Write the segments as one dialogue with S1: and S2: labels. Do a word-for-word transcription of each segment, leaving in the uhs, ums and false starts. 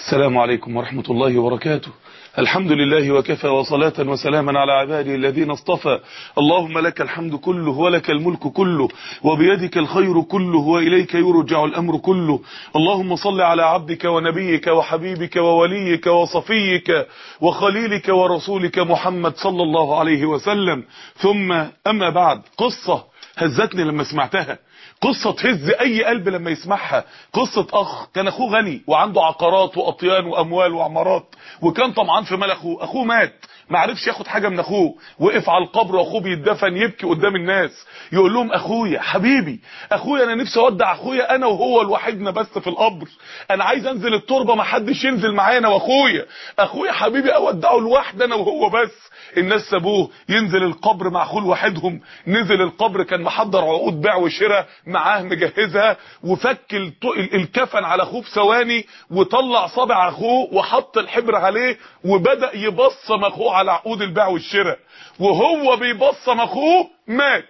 S1: السلام عليكم ورحمة الله وبركاته. الحمد لله وكفى وصلاة وسلاما على عباده الذين اصطفى. اللهم لك الحمد كله ولك الملك كله وبيدك الخير كله وإليك يرجع الأمر كله. اللهم صل على عبدك ونبيك وحبيبك ووليك وصفيك وخليلك ورسولك محمد صلى الله عليه وسلم. ثم أما بعد، قصة هزتني لما سمعتها، قصة تهز اي قلب لما يسمعها. قصة اخ كان اخوه غني وعنده عقارات واطيان واموال وعمارات، وكان طمعان في مال اخوه. اخوه مات، ما عرفش ياخد حاجة من اخوه، وقف على القبر واخوه بيتدفن يبكي قدام الناس، يقول لهم اخويا حبيبي، اخويا انا نفسي اودع اخويا انا وهو لوحدنا بس في القبر، انا عايز انزل التربة ما حدش ينزل معايا انا واخويا، اخويا حبيبي اودعه لوحدي انا وهو بس. الناس سابوه ينزل القبر مع اخوه لوحدهم. نزل القبر كان محضر عقود بيع وشراء معاه مجهزها، وفك الكفن على اخوه في ثواني، وطلع صابع اخوه وحط الحبر عليه وبدأ يبصم اخوه على عقود البيع والشراء. وهو بيبصم اخوه مات،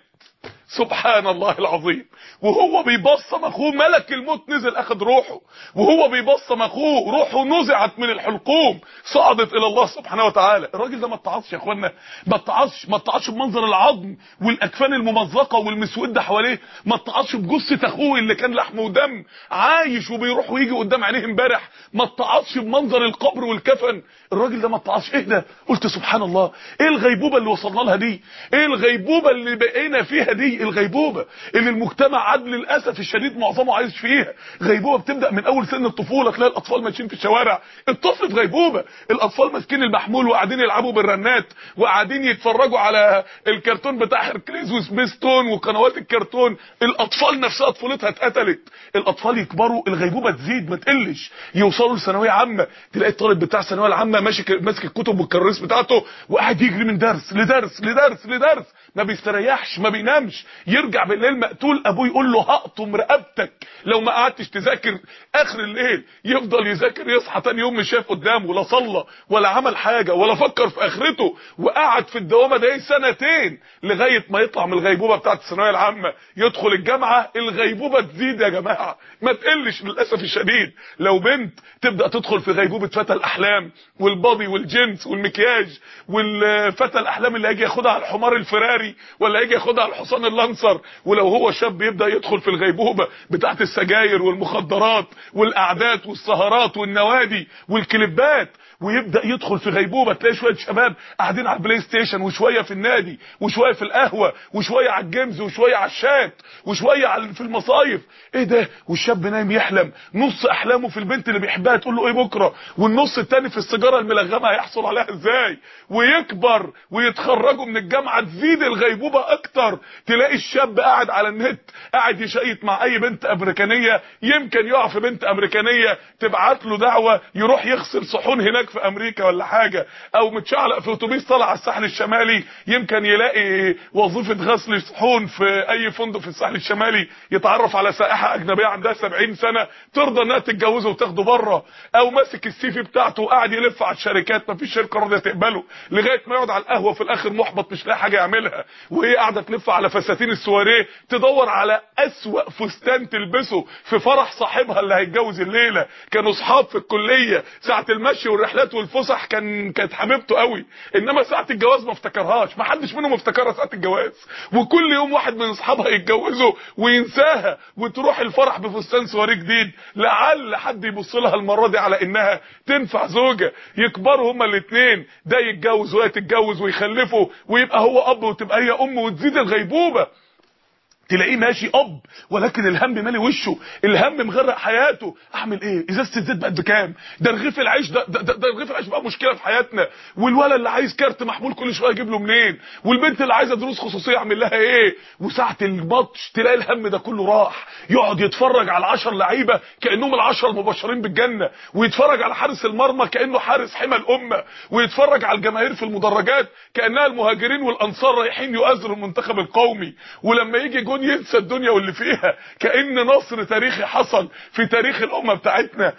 S1: سبحان الله العظيم. وهو بيبصم اخوه ملك الموت نزل اخذ روحه، وهو بيبصم اخوه روحه نزعت من الحلقوم صعدت الى الله سبحانه وتعالى. الراجل ده ما اتعظش يا اخوانا، ما اتعظش ما اتعظش بمنظر العظم والاكفان الممزقه والمسوده حواليه، ما اتعظش بجثه اخوه اللي كان لحم ودم عايش وبيروح ويجي قدام عينيه امبارح، ما اتعظش بمنظر القبر والكفن. الراجل ده ما اتعظش. ايه ده؟ قلت سبحان الله، ايه الغيبوبه اللي وصلنا لها دي؟ ايه الغيبوبه اللي بقينا فيها دي؟ الغيبوبه اللي المجتمع عاد للاسف الشديد معظمه عايش فيها. غيبوبه بتبدا من اول سن الطفوله، تلاقي الاطفال ماشيين في الشوارع، الطفل في غيبوبه، الاطفال ماسكين المحمول وقاعدين يلعبوا بالرنات وقاعدين يتفرجوا على الكرتون بتاع هيركليز وسبيستون وقنوات الكرتون. الاطفال نفسها طفولتها اتقتلت. الاطفال يكبروا الغيبوبه تزيد ما تقلش، يوصلوا لثانويه عامه تلاقي الطالب بتاع الثانويه العامه ماشي ماسك الكتب والكراسي بتاعته وقاعد يجري من درس لدرس لدرس لدرس، ما بيستريحش ما بينامش، يرجع بالليل مقتول، ابوه يقول له هقطم رقبتك لو ما قعدتش تذاكر اخر الليل. يفضل يذاكر، يصحى تاني يوم مش شايف قدامه، لا صلى ولا عمل حاجه ولا فكر في اخرته، وقعد في الدوامه دي سنتين لغايه ما يطلع من الغيبوبه بتاعه الثانويه العامه يدخل الجامعه. الغيبوبه تزيد يا جماعه ما تقلش للاسف الشديد. لو بنت تبدا تدخل في غيبوبه فتى الاحلام والبادي والجنس والمكياج، والفتى الاحلام اللي هيجي ياخدها على الحمار الفراري ولا هيجي ياخدها على الحصان اللانسر. ولو هو شاب يبدا يدخل في الغيبوبه بتاعه السجاير والمخدرات والقعدات والسهرات والنوادي والكليبات، ويبدا يدخل في غيبوبه. تلاقي شويه شباب قاعدين على البلاي ستيشن وشويه في النادي وشويه في القهوه وشويه على الجيمز وشويه على الشات وشويه على في المصايف. ايه ده؟ والشاب نايم يحلم نص احلامه في البنت اللي بيحبها تقول له ايه بكره، والنص التاني في السيجاره الملغمه هيحصل عليها ازاي. ويكبر ويتخرجوا من الجامعه تزيد الغيبوبه اكتر. تلاقي الشاب قاعد على النت قاعد يشيط مع اي بنت امريكانيه، يمكن يقع في بنت امريكانيه تبعت له دعوه يروح يغسل صحون هناك في امريكا ولا حاجه، او متشعلق في اتوبيس طالع على الساحل الشمالي يمكن يلاقي وظيفه غسل صحون في اي فندق في الساحل الشمالي، يتعرف على سائحه اجنبيه عندها سبعين سنه ترضى انها تتجوزه وتاخده بره. او ماسك السي في بتاعته وقاعد يلف على الشركات، مفيش شركه راضيه تقبله، لغايه ما يقعد على القهوه في الاخر محبط مش لاقي حاجه يعملها، وهي قاعده تلف على فساتين السواريه تدور على اسوأ فستان تلبسه في فرح صاحبها اللي هيتجوز الليله. كانوا اصحاب في الكليه، ساعه المشي والرحلات والفسح كان كانت حبيبته قوي، انما ساعه الجواز ما افتكرهاش، ما حدش منهم افتكرها ساعه الجواز. وكل يوم واحد من اصحابها يتجوزوا وينساها وتروح الفرح بفستان سواري جديد، لعل حد يبص لها المره دي على انها تنفع زوجه. يكبروا هما الاثنين، ده يتجوز وهي تتجوز ويخلفوا ويبقى هو اب وتبقى هي ام، وتزيد الغيبوبه. تلاقيه ماشي اب ولكن الهم مالي وشه، الهم مغرق حياته. اعمل ايه؟ ازازه الزيت بقت بكام؟ ده رغيف العيش ده ده, ده, ده رغيف العيش بقى مشكله في حياتنا. والولد اللي عايز كارت محمول كل شويه اجيب له منين؟ والبنت اللي عايزه دروس خصوصيه اعمل لها ايه؟ وساعه الماتش تلاقي الهم ده كله راح، يقعد يتفرج على عشر لعيبه كانهم العشر المبشرين بالجنه، ويتفرج على حارس المرمى كانه حارس حمى الامه، ويتفرج على الجماهير في المدرجات كانها المهاجرين والانصار رايحين يؤازروا المنتخب القومي. ولما يجي جون التلفزيون ينسى الدنيا واللي فيها، كأن نصر تاريخي حصل في تاريخ الامه بتاعتنا.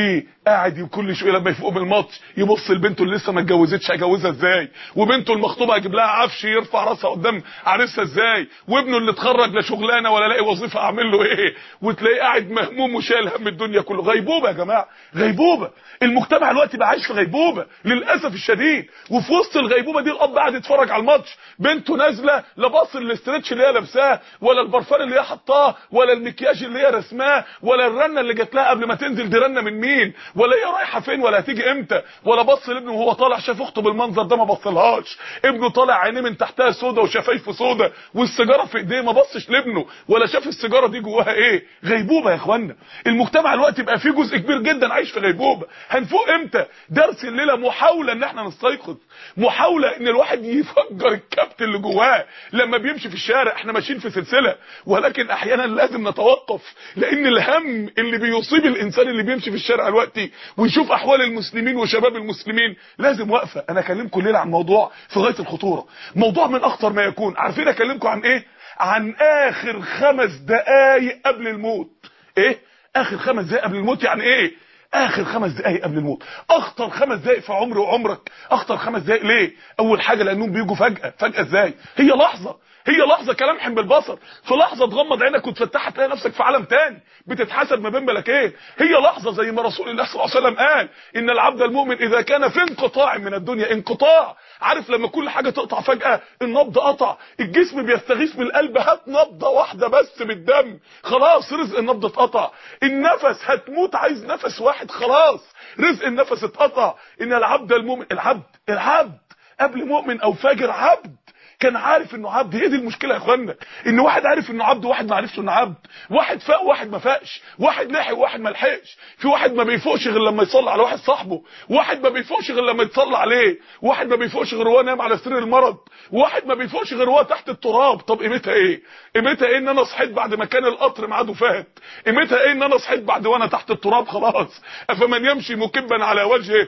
S1: وقاعد كل شويه لما يفوق من الماتش يبص لبنته اللي لسه ما اتجوزتش هجوزها ازاي، وبنته المخطوبه هجيب لها عفش يرفع راسها قدام عريسها ازاي، وابنه اللي اتخرج لا شغلانه ولا لاقي وظيفه اعمل له ايه، وتلاقيه قاعد مهموم وشايل هم الدنيا كله. غيبوبه يا جماعه، غيبوبه. المجتمع دلوقتي بقى عايش في غيبوبه للاسف الشديد. وفي وسط الغيبوبه دي الاب قاعد يتفرج على الماتش، بنته نازله لا باص الاسترتش اللي هي لابساه، ولا البرفان اللي هي حطاه، ولا المكياج اللي هي رسماه، ولا الرنه اللي جات لها قبل ما تنزل دي رنه من مين، ولا هي رايحه فين، ولا هتيجي امتى، ولا بص لابنه وهو طالع شاف اخته بالمنظر ده ما بصلهاش. ابنه طالع عينيه من تحتها سودا وشفايفه سودا والسيجاره في ايديه ما بصش لابنه ولا شاف السيجاره دي جواها ايه. غيبوبه يا اخوانا. المجتمع دلوقتي بقى فيه جزء كبير جدا عايش في غيبوبه. هنفوق امتى؟ درس الليله محاوله ان احنا نستيقظ، محاوله ان الواحد يفجر الكبت اللي جواه لما بيمشي في الشارع. احنا ماشيين في سلسله، ولكن احيانا لازم نتوقف، لان الهم اللي بيصيب الانسان اللي بيمشي في الشارع دلوقتي ويشوف احوال المسلمين وشباب المسلمين لازم وقفه. انا اكلمكم الليله عن موضوع في غايه الخطوره، موضوع من اخطر ما يكون. عارفين اكلمكم عن ايه؟ عن اخر خمس دقايق قبل الموت. ايه اخر خمس دقايق قبل الموت؟ يعني ايه اخر خمس دقايق قبل الموت؟ اخطر خمس دقايق في عمري وعمرك. اخطر خمس دقايق ليه؟ اول حاجه لانهم بيجوا فجاه. فجاه ازاي؟ هي لحظه، هي لحظه كلمح بالبصر. في لحظه تغمض عينك وتفتحها تلاقي نفسك في عالم تاني بتتحسب ما بين ملكين. هي لحظه زي ما رسول الله صلى الله عليه وسلم قال ان العبد المؤمن اذا كان في انقطاع من الدنيا. انقطاع، عارف لما كل حاجه تقطع فجاه؟ النبض قطع، الجسم بيستغيث بالقلب، هات نبضه واحده بس بالدم، خلاص رزق النبض اتقطع. النفس هتموت عايز نفس واحد، خلاص رزق النفس اتقطع. ان العبد المؤمن، العبد العبد قبل مؤمن او فاجر عبد كان عارف انه عبد. هي دي المشكله يا اخوانا، ان واحد عارف انه عبد وواحد ما عرفش انه عبد، واحد فاق وواحد ما فاقش، واحد لحق وواحد ما لحقش. في واحد ما بيفوقش غير لما يصلي على واحد صاحبه، واحد ما بيفوقش غير لما يتصلى عليه، واحد ما بيفوقش غير وهو نايم على سرير المرض، واحد ما بيفوقش غير وهو تحت التراب. طب قيمتها ايه؟ قيمتها ايه ان انا صحيت بعد ما كان القطر ميعاده فات؟ قيمتها ايه ان انا صحيت بعد وانا تحت التراب خلاص؟ افمن يمشي مكبا على وجهه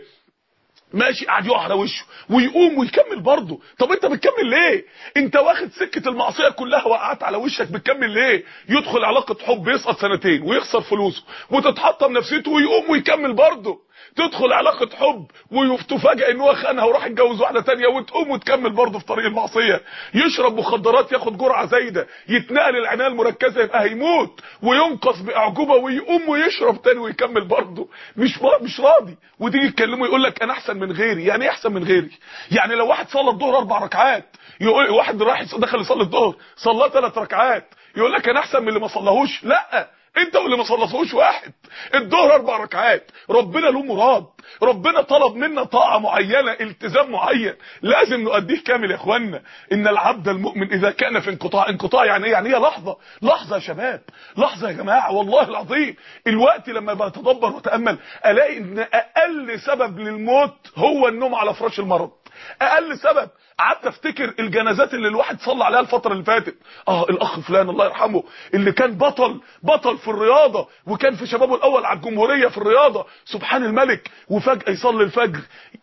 S1: ماشي قاعد يقع على وشه ويقوم ويكمل برضه. طب انت بتكمل ليه؟ انت واخد سكه المعصيه كلها وقعت على وشك، بتكمل ليه؟ يدخل علاقه حب يسقط سنتين ويخسر فلوسه وتتحطم نفسيته ويقوم ويكمل برضه. تدخل علاقه حب وتفاجئ ان هو خانها وراح يتجوز واحده ثانيه وتقوم وتكمل برضه في طريق المعصيه. يشرب مخدرات ياخد جرعه زايده، يتنقل العنايه المركزه يبقى هيموت وينقص باعجوبه ويقوم ويشرب تاني ويكمل برضه. مش مش راضي. وتيجي تكلمه يقول لك انا احسن من غيري. يعني ايه احسن من غيري؟ يعني لو واحد صلى الظهر اربع ركعات، يقول واحد راح دخل يصلي الظهر صلى ثلاث ركعات يقول لك انا احسن من اللي ما صلاهوش. لا، انت واللي ما صليتهوش واحد. الظهر اربع ركعات، ربنا له مراد، ربنا طلب منا طاعه معينه، التزام معين لازم نؤديه كامل يا اخوانا. ان العبد المؤمن اذا كان في انقطاع. انقطاع يعني ايه؟ يعني هي لحظه، لحظه يا شباب، لحظه يا جماعه. والله العظيم الوقت لما بتدبر وتامل الاقي ان اقل سبب للموت هو النوم على فراش المرض. اقل سبب. قعدت افتكر الجنازات اللي الواحد صلى عليها الفتره اللي فاتت. اه الاخ فلان الله يرحمه اللي كان بطل بطل في الرياضه وكان في شبابه الاول على الجمهوريه في الرياضه، سبحان الملك، وفجاه يصلي الفجر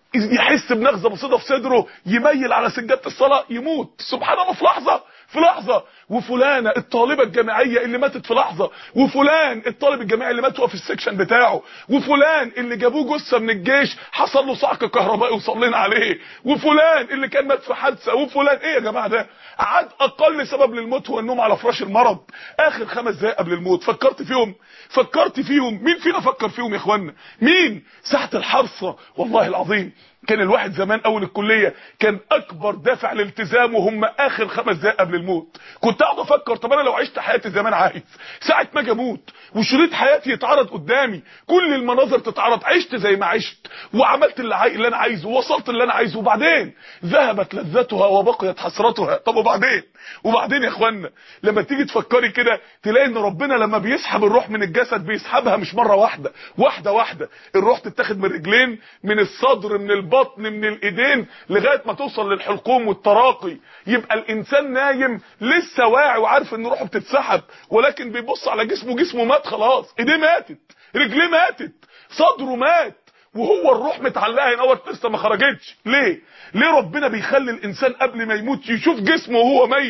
S1: يحس بنغزه بسيطه في صدره، يميل على سجاده الصلاه يموت. سبحان الله، في لحظه، في لحظه. وفلانه الطالبه الجامعيه اللي ماتت في لحظه، وفلان الطالب الجامعي اللي مات في السكشن بتاعه، وفلان اللي جابوه جثه من الجيش حصل له صعق كهربائي وصلينا عليه، وفلان اللي كان مات في حادثه، وفلان. ايه يا جماعه ده؟ عاد اقل سبب للموت هو النوم على فراش المرض. اخر خمس دقايق قبل الموت فكرت فيهم؟ فكرت فيهم؟ مين فينا فكر فيهم يا اخوانا؟ مين؟ ساعه الحرصه. والله العظيم كان الواحد زمان اول الكليه كان اكبر دافع لالتزامه هم اخر خمس دقايق قبل الموت. كنت اقعد افكر طب انا لو عشت حياتي زمان عايز ساعه ما اجي اموت وشريط حياتي يتعرض قدامي، كل المناظر تتعرض، عشت زي ما عشت وعملت اللي, عاي... اللي انا عايزه ووصلت اللي انا عايزه، وبعدين ذهبت لذتها وبقيت حسرتها. طب وبعدين؟ وبعدين يا اخوانا لما تيجي تفكري كده تلاقي ان ربنا لما بيسحب الروح من الجسد بيسحبها مش مره واحده، واحده واحده. الروح تتاخد من الرجلين، من الصدر، من البطن، من الايدين، لغايه ما توصل للحلقوم والتراقي. يبقى الانسان نايم لسه واعي وعارف ان روحه بتتسحب، ولكن بيبص على جسمه، جسمه مات خلاص، ايديه ماتت، رجليه ماتت، صدره مات، وهو الروح متعلقه هنا لسه ما خرجتش. ليه؟ ليه ربنا بيخلي الانسان قبل ما يموت يشوف جسمه وهو ميت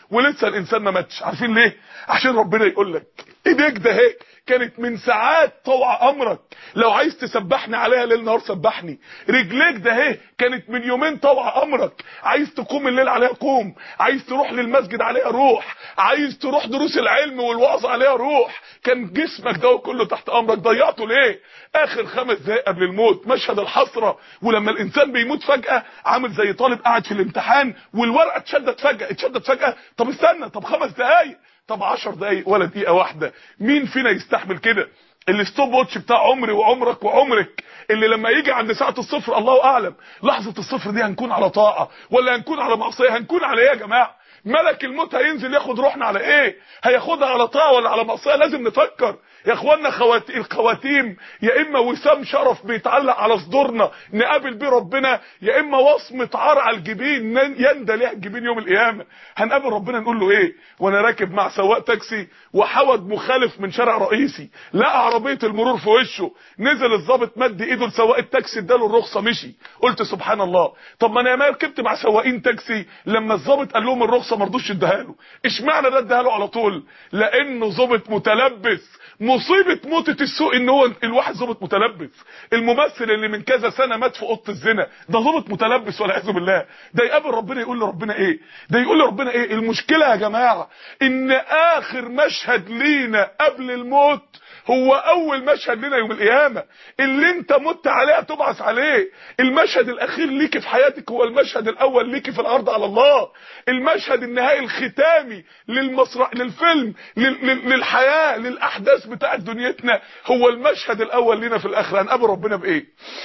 S1: ولسه الانسان ما ماتش. عارفين ليه؟ عشان ربنا يقول لك ايديك ده هيك كانت من ساعات طوع امرك، لو عايز تسبحني عليها ليل نهار سبحني. رجليك ده اهي كانت من يومين طوع امرك، عايز تقوم الليل عليها قوم، عايز تروح للمسجد عليها روح، عايز تروح دروس العلم والوعظ عليها روح. كان جسمك ده كله تحت امرك، ضيعته ليه؟ اخر خمس دقايق قبل الموت مشهد الحسره. ولما الانسان بيموت فجاه عامل زي طالب قاعد في الامتحان والورقه اتشدت فجاه اتشدت فجاه طب استنى، طب خمس دقايق، طب عشر دقايق ولا دقيقه واحده. مين فينا يستحمل كده؟ الستوب واتش بتاع عمري وعمرك وعمرك اللي لما يجي عند ساعه الصفر الله اعلم لحظه الصفر دي هنكون على طاعه ولا هنكون على معصيه؟ هنكون على ايه يا جماعه؟ ملك الموت هينزل ياخد روحنا على ايه؟ هياخدها على طاعه ولا على معصيه؟ لازم نفكر يا اخوانا. خوات... الخواتيم يا اما وسام شرف بيتعلق على صدورنا نقابل بيه ربنا، يا اما وصمه عار على الجبين يندى ليها الجبين يوم القيامه. هنقابل ربنا نقول له ايه؟ وانا راكب مع سواق تاكسي وحود مخالف من شارع رئيسي لقى عربيه المرور في وشه، نزل الضابط مد ايده لسواق التاكسي اداله الرخصه مشي. قلت سبحان الله، طب ما انا ما ركبت مع سواقين تاكسي لما الضابط قال لهم الرخصه ما رضوش يديها له، اشمعنى ده اداها له على طول؟ لانه ضابط متلبس. مصيبه موتة السوق ان هو الواحد ضابط متلبس. الممثل اللي من كذا سنه مات في اوضه الزنا ده ضابط متلبس والعياذ بالله. ده يقابل ربنا يقول لربنا ايه؟ ده يقول لربنا ايه؟ المشكله يا جماعه ان اخر مشهد لينا قبل الموت هو اول مشهد لنا يوم القيامه. اللي انت مت عليه هتبعث عليه. المشهد الاخير ليك في حياتك هو المشهد الاول ليك في الارض على الله. المشهد النهائي الختامي للمسرح للفيلم لل... للحياه للاحداث بتاعت دنيتنا هو المشهد الاول لنا في الاخره. هنقابل ربنا بايه؟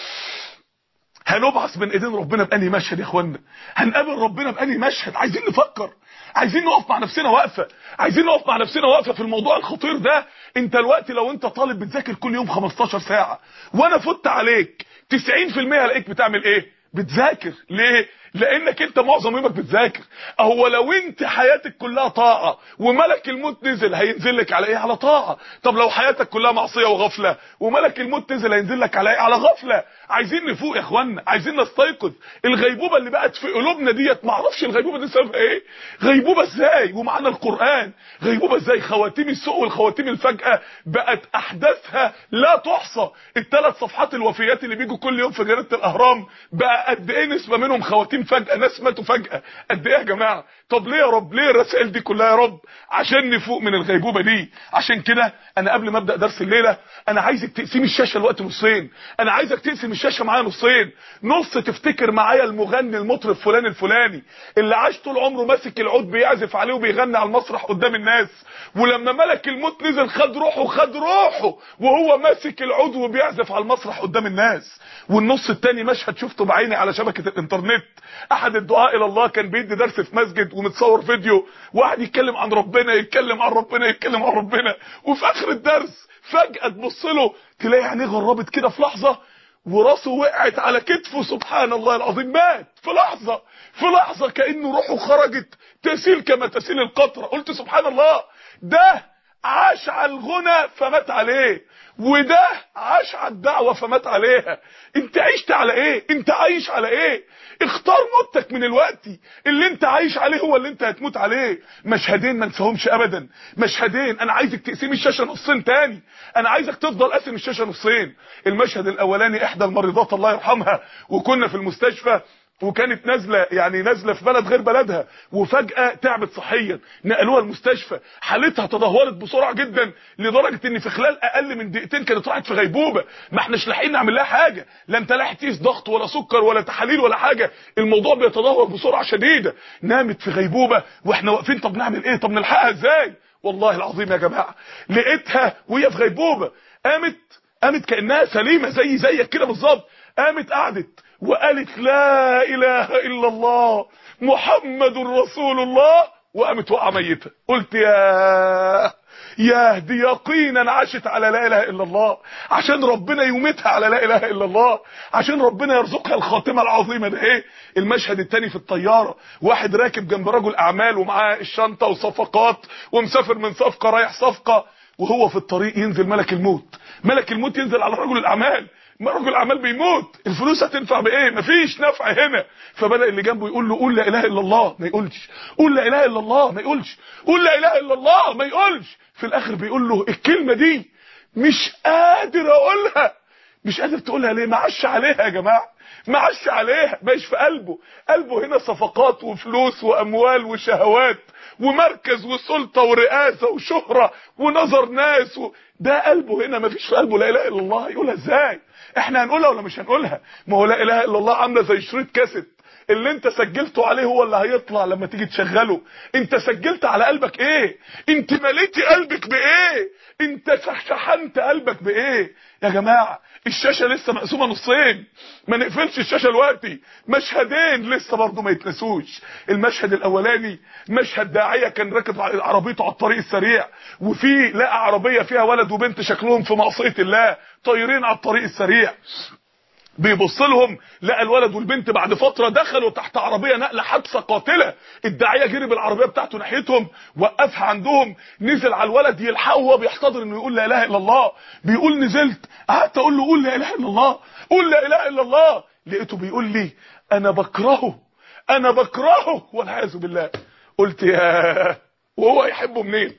S1: هنبعث من ايدين ربنا بأني مشهد يا اخوانا؟ هنقابل ربنا بأني مشهد؟ عايزين نفكر، عايزين نقف مع نفسنا وقفه، عايزين نقف مع نفسنا وقفه في الموضوع الخطير ده. انت الوقت لو انت طالب بتذاكر كل يوم خمستاشر ساعه وانا فت عليك تسعين في المية هلاقيك بتعمل ايه؟ بتذاكر. ليه؟ لانك انت معظم يومك بتذاكر. اهو لو انت حياتك كلها طاعه وملك الموت نزل هينزل لك على ايه؟ على طاعه. طب لو حياتك كلها معصيه وغفله وملك الموت نزل هينزل لك على ايه؟ على غفله. عايزين نفوق يا اخوانا، عايزين نستيقظ. الغيبوبه اللي بقت في قلوبنا ديت ما اعرفش الغيبوبه دي سببها ايه؟ غيبوبه ازاي ومعانا القران؟ غيبوبه ازاي؟ خواتيم السوء والخواتيم الفجاه بقت احداثها لا تحصى. الثلاث صفحات الوفيات اللي بيجوا كل يوم في جريده الاهرام بقى قد ايه نسبه منهم خواتيم فجأة؟ ناس ماتوا فجأة. قد ايه يا جماعة؟ طب ليه يا رب؟ ليه الرسائل دي كلها يا رب؟ عشان نفوق من الغيبوبة دي. عشان كده انا قبل ما ابدا درس الليلة انا عايزك تقسم الشاشة الوقت نصين. انا عايزك تقسم الشاشة معايا نصين. نص تفتكر معايا المغني المطرب فلان الفلاني اللي عاش طول عمره ماسك العود بيعزف عليه وبيغني على المسرح قدام الناس، ولما ملك الموت نزل خد روحه خد روحه وهو ماسك العود وبيعزف على المسرح قدام الناس. والنص التاني مشهد شفته بعيني على شبكة الانترنت. احد الدعاء الى الله كان بيدي درس في مسجد ومتصور فيديو، واحد يتكلم عن ربنا يتكلم عن ربنا يتكلم عن ربنا، وفي اخر الدرس فجأة تبص له تلاقي عينيه غربت كده في لحظة وراسه وقعت على كتفه. سبحان الله العظيم، مات في لحظة في لحظة كأنه روحه خرجت تسيل كما تسيل القطرة. قلت سبحان الله، ده عاش على الغنى فمات عليه، وده عاش على الدعوة فمات عليها. انت عشت على ايه؟ انت عايش على ايه؟ اختار موتك من الوقت. اللي انت عايش عليه هو اللي انت هتموت عليه. مشهدين ما نساهمش ابدا، مشهدين. انا عايزك تقسم الشاشة نصين تاني، انا عايزك تفضل قاسم الشاشة نصين. المشهد الاولاني احدى المريضات الله يرحمها وكنا في المستشفى وكانت نازله يعني نازله في بلد غير بلدها وفجاه تعبت صحيا، نقلوها المستشفى. حالتها تدهورت بسرعه جدا لدرجه ان في خلال اقل من دقيقتين كانت راحت في غيبوبه. ما احناش لاحقين نعمل لها حاجه، لا انت لاحق تقيس ضغط ولا سكر ولا تحاليل ولا حاجه. الموضوع بيتدهور بسرعه شديده. نامت في غيبوبه واحنا واقفين طب نعمل ايه؟ طب نلحقها ازاي؟ والله العظيم يا جماعه لقيتها وهي في غيبوبه قامت قامت كانها سليمه زي زيك كده بالظبط. قامت قعدت وقالت لا اله الا الله محمد رسول الله وقامت وقع ميته. قلت يا يا دي يقينا عاشت على لا اله الا الله عشان ربنا يميتها على لا اله الا الله، عشان ربنا يرزقها الخاتمه العظيمه ده. ايه المشهد التاني في الطياره؟ واحد راكب جنب رجل اعمال ومعاه الشنطه وصفقات ومسافر من صفقه رايح صفقه، وهو في الطريق ينزل ملك الموت، ملك الموت ينزل على رجل الاعمال، ما رجل الاعمال بيموت، الفلوس هتنفع بايه؟ مفيش نفع هنا. فبدا اللي جنبه يقول له قول لا اله الا الله، ما يقولش. قول لا اله الا الله، ما يقولش. قول لا اله الا الله، ما يقولش. في الاخر بيقول له الكلمه دي مش قادر اقولها. مش قادر تقولها ليه؟ معش عليها يا جماعه، معش عليها، مش في قلبه. قلبه هنا صفقات وفلوس واموال وشهوات ومركز وسلطه ورئاسه وشهره ونظر ناس و... ده قلبه هنا، مفيش في قلبه لا اله الا الله. يقولها ازاي؟ احنا هنقولها ولا مش هنقولها؟ ما هو لا اله الا الله عامله زي شريط كاسيت، اللي انت سجلته عليه هو اللي هيطلع لما تيجي تشغله. انت سجلت على قلبك ايه؟ انت مليتي قلبك بايه؟ انت شحنت قلبك بايه؟ يا جماعه الشاشه لسه مقسومه نصين، ما نقفلش الشاشه دلوقتي. مشهدين لسه برضه ما يتنسوش. المشهد الاولاني مشهد داعيه كان راكب عربيته على الطريق السريع، وفي لقى عربيه فيها ولد وبنت شكلهم في معصيه الله طايرين على الطريق السريع، بيبص لهم لقى الولد والبنت بعد فتره دخلوا تحت عربيه نقله حادثه قاتله. الداعيه جري بالعربيه بتاعته ناحيتهم، وقفها عندهم، نزل على الولد يلحقه وهو بيحتضر انه يقول لا اله الا الله. بيقول نزلت قعدت اقول له قول لا اله الا الله، قول لا اله الا الله. لقيته بيقول لي انا بكرهه، انا بكرهه والعياذ بالله. قلت يا وهو هيحبه منين؟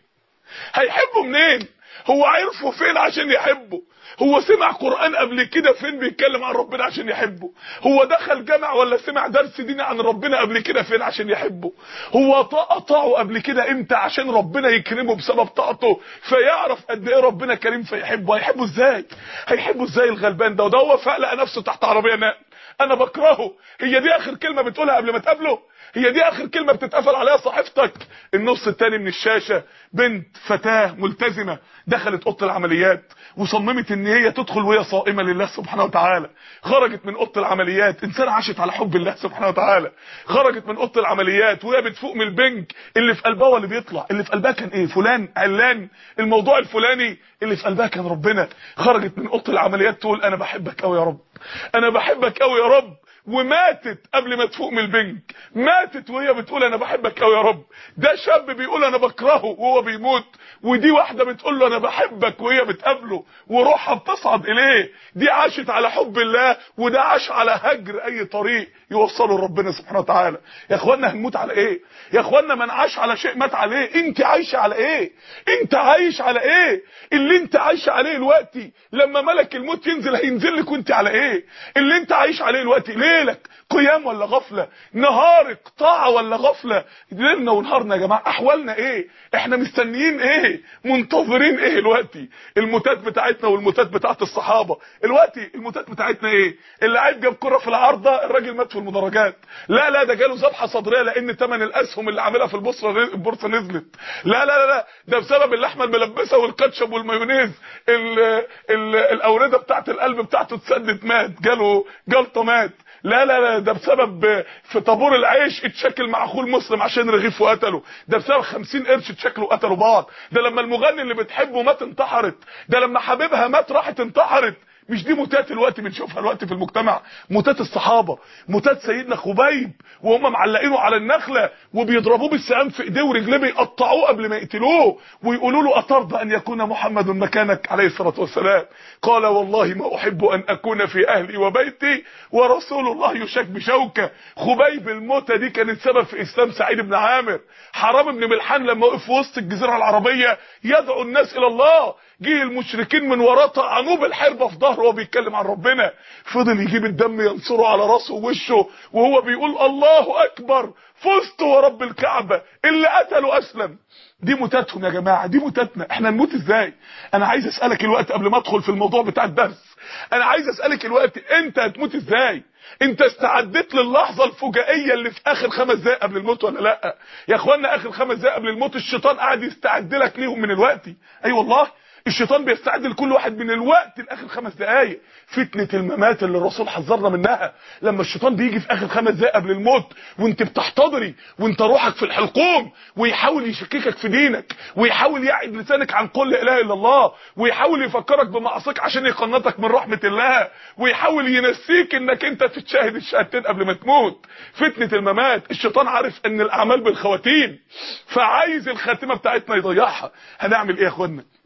S1: هيحبه منين؟ هو عرفه فين عشان يحبه؟ هو سمع قرآن قبل كده فين بيتكلم عن ربنا عشان يحبه؟ هو دخل جامع ولا سمع درس ديني عن ربنا قبل كده فين عشان يحبه؟ هو طاعه قبل كده امتى عشان ربنا يكرمه بسبب طاعته فيعرف قد ايه ربنا كريم فيحبه؟ هيحبه ازاي؟ هيحبه ازاي الغلبان ده؟ وده هو فقلق نفسه تحت عربيه نقل. انا بكرهه، هي دي اخر كلمه بتقولها قبل ما تقابله؟ هي دي اخر كلمه بتتقفل عليها صحيفتك؟ النص التاني من الشاشه بنت فتاه ملتزمه دخلت اوضه العمليات وصممت ان هي تدخل وهي صائمه لله سبحانه وتعالى. خرجت من اوضه العمليات انسانه عاشت على حب الله سبحانه وتعالى. خرجت من اوضه العمليات وهي بتفوق من البنج، اللي في قلبها واللي بيطلع، اللي في قلبها كان ايه؟ فلان علان الموضوع الفلاني، اللي في قلبها كان ربنا. خرجت من اوضه العمليات تقول انا بحبك قوي يا رب، انا بحبك قوي يا رب. وماتت قبل ما تفوق من البنك، ماتت وهي بتقول انا بحبك قوي يا رب. ده شاب بيقول انا بكرهه وهو بيموت، ودي واحده بتقول له انا بحبك وهي بتقابله وروحها بتصعد اليه. دي عاشت على حب الله، وده عاش على هجر اي طريق يوصله لربنا سبحانه وتعالى. يا اخوانا هنموت على ايه؟ يا اخوانا من عاش على شيء مات عليه. انت عايشه على ايه؟ انت عايش على ايه؟ اللي انت عايش عليه دلوقتي لما ملك الموت ينزل هينزل لك وانت على ايه؟ اللي انت عايش عليه دلوقتي ليلك قيام ولا غفله؟ نهارك طاعه ولا غفله؟ ليلنا ونهارنا يا جماعه احوالنا ايه؟ احنا مستنيين ايه؟ منتظرين ايه دلوقتي؟ الموتات بتاعتنا والموتات بتاعت الصحابه دلوقتي، الموتات بتاعتنا ايه؟ اللي عايز جاب كره في العارضه الراجل مات في المدرجات. لا لا ده جاله ذبحه صدريه لان ثمن الاسهم اللي عاملها في البورصه البورصه نزلت. لا لا لا ده بسبب اللحمه الملبسه والكاتشب والمايونيز ال ال الاورده بتاعت القلب بتاعته اتسدت مات، جاله جلطه مات. لا لا لا ده بسبب في طابور العيش اتشكل مع اخوه المسلم عشان رغيف وقتله. ده بسبب خمسين قرش اتشكلوا وقتلوا بعض. ده لما المغني اللي بتحبه مات انتحرت. ده لما حبيبها مات راحت انتحرت. مش دي موتات الوقت بنشوفها الوقت في المجتمع؟ موتات الصحابه، موتات سيدنا خبيب وهم معلقينه على النخله وبيضربوه بالسهام في ايديه ورجليه بيقطعوه قبل ما يقتلوه ويقولوا له اترضى ان يكون محمد مكانك عليه الصلاه والسلام؟ قال والله ما احب ان اكون في اهلي وبيتي ورسول الله يشك بشوكه. خبيب الموتة دي كانت سبب في اسلام سعيد بن عامر. حرام بن ملحان لما وقف في وسط الجزيره العربيه يدعو الناس الى الله، جه المشركين من وراه طعنوه بالحربه في ظهره وهو بيتكلم عن ربنا، فضل يجيب الدم ينصره على راسه ووشه وهو بيقول الله اكبر فزت ورب الكعبه، اللي قتله اسلم. دي موتاتهم يا جماعه، دي موتاتنا. احنا نموت ازاي؟ انا عايز اسالك الوقت قبل ما ادخل في الموضوع بتاع الدرس، انا عايز اسالك الوقت انت هتموت ازاي؟ انت استعدت للحظه الفجائيه اللي في اخر خمس دقايق قبل الموت ولا لا؟ يا اخوانا اخر خمس دقايق قبل الموت الشيطان قاعد يستعد لك ليهم من الوقت. اي أيوة والله الشيطان بيستعد لكل واحد من الوقت لاخر خمس دقايق. فتنه الممات اللي الرسول حذرنا منها، لما الشيطان بيجي في اخر خمس دقايق قبل الموت وانت بتحتضري وانت روحك في الحلقوم ويحاول يشككك في دينك ويحاول يعد لسانك عن قول لا اله الا الله ويحاول يفكرك بمعصيك عشان يقنطك من رحمه الله ويحاول ينسيك انك انت تتشاهد الشهادتين قبل ما تموت. فتنه الممات الشيطان عارف ان الاعمال بالخواتيم، فعايز الخاتمه بتاعتنا يضيعها. هنعمل ايه يا اخوانا؟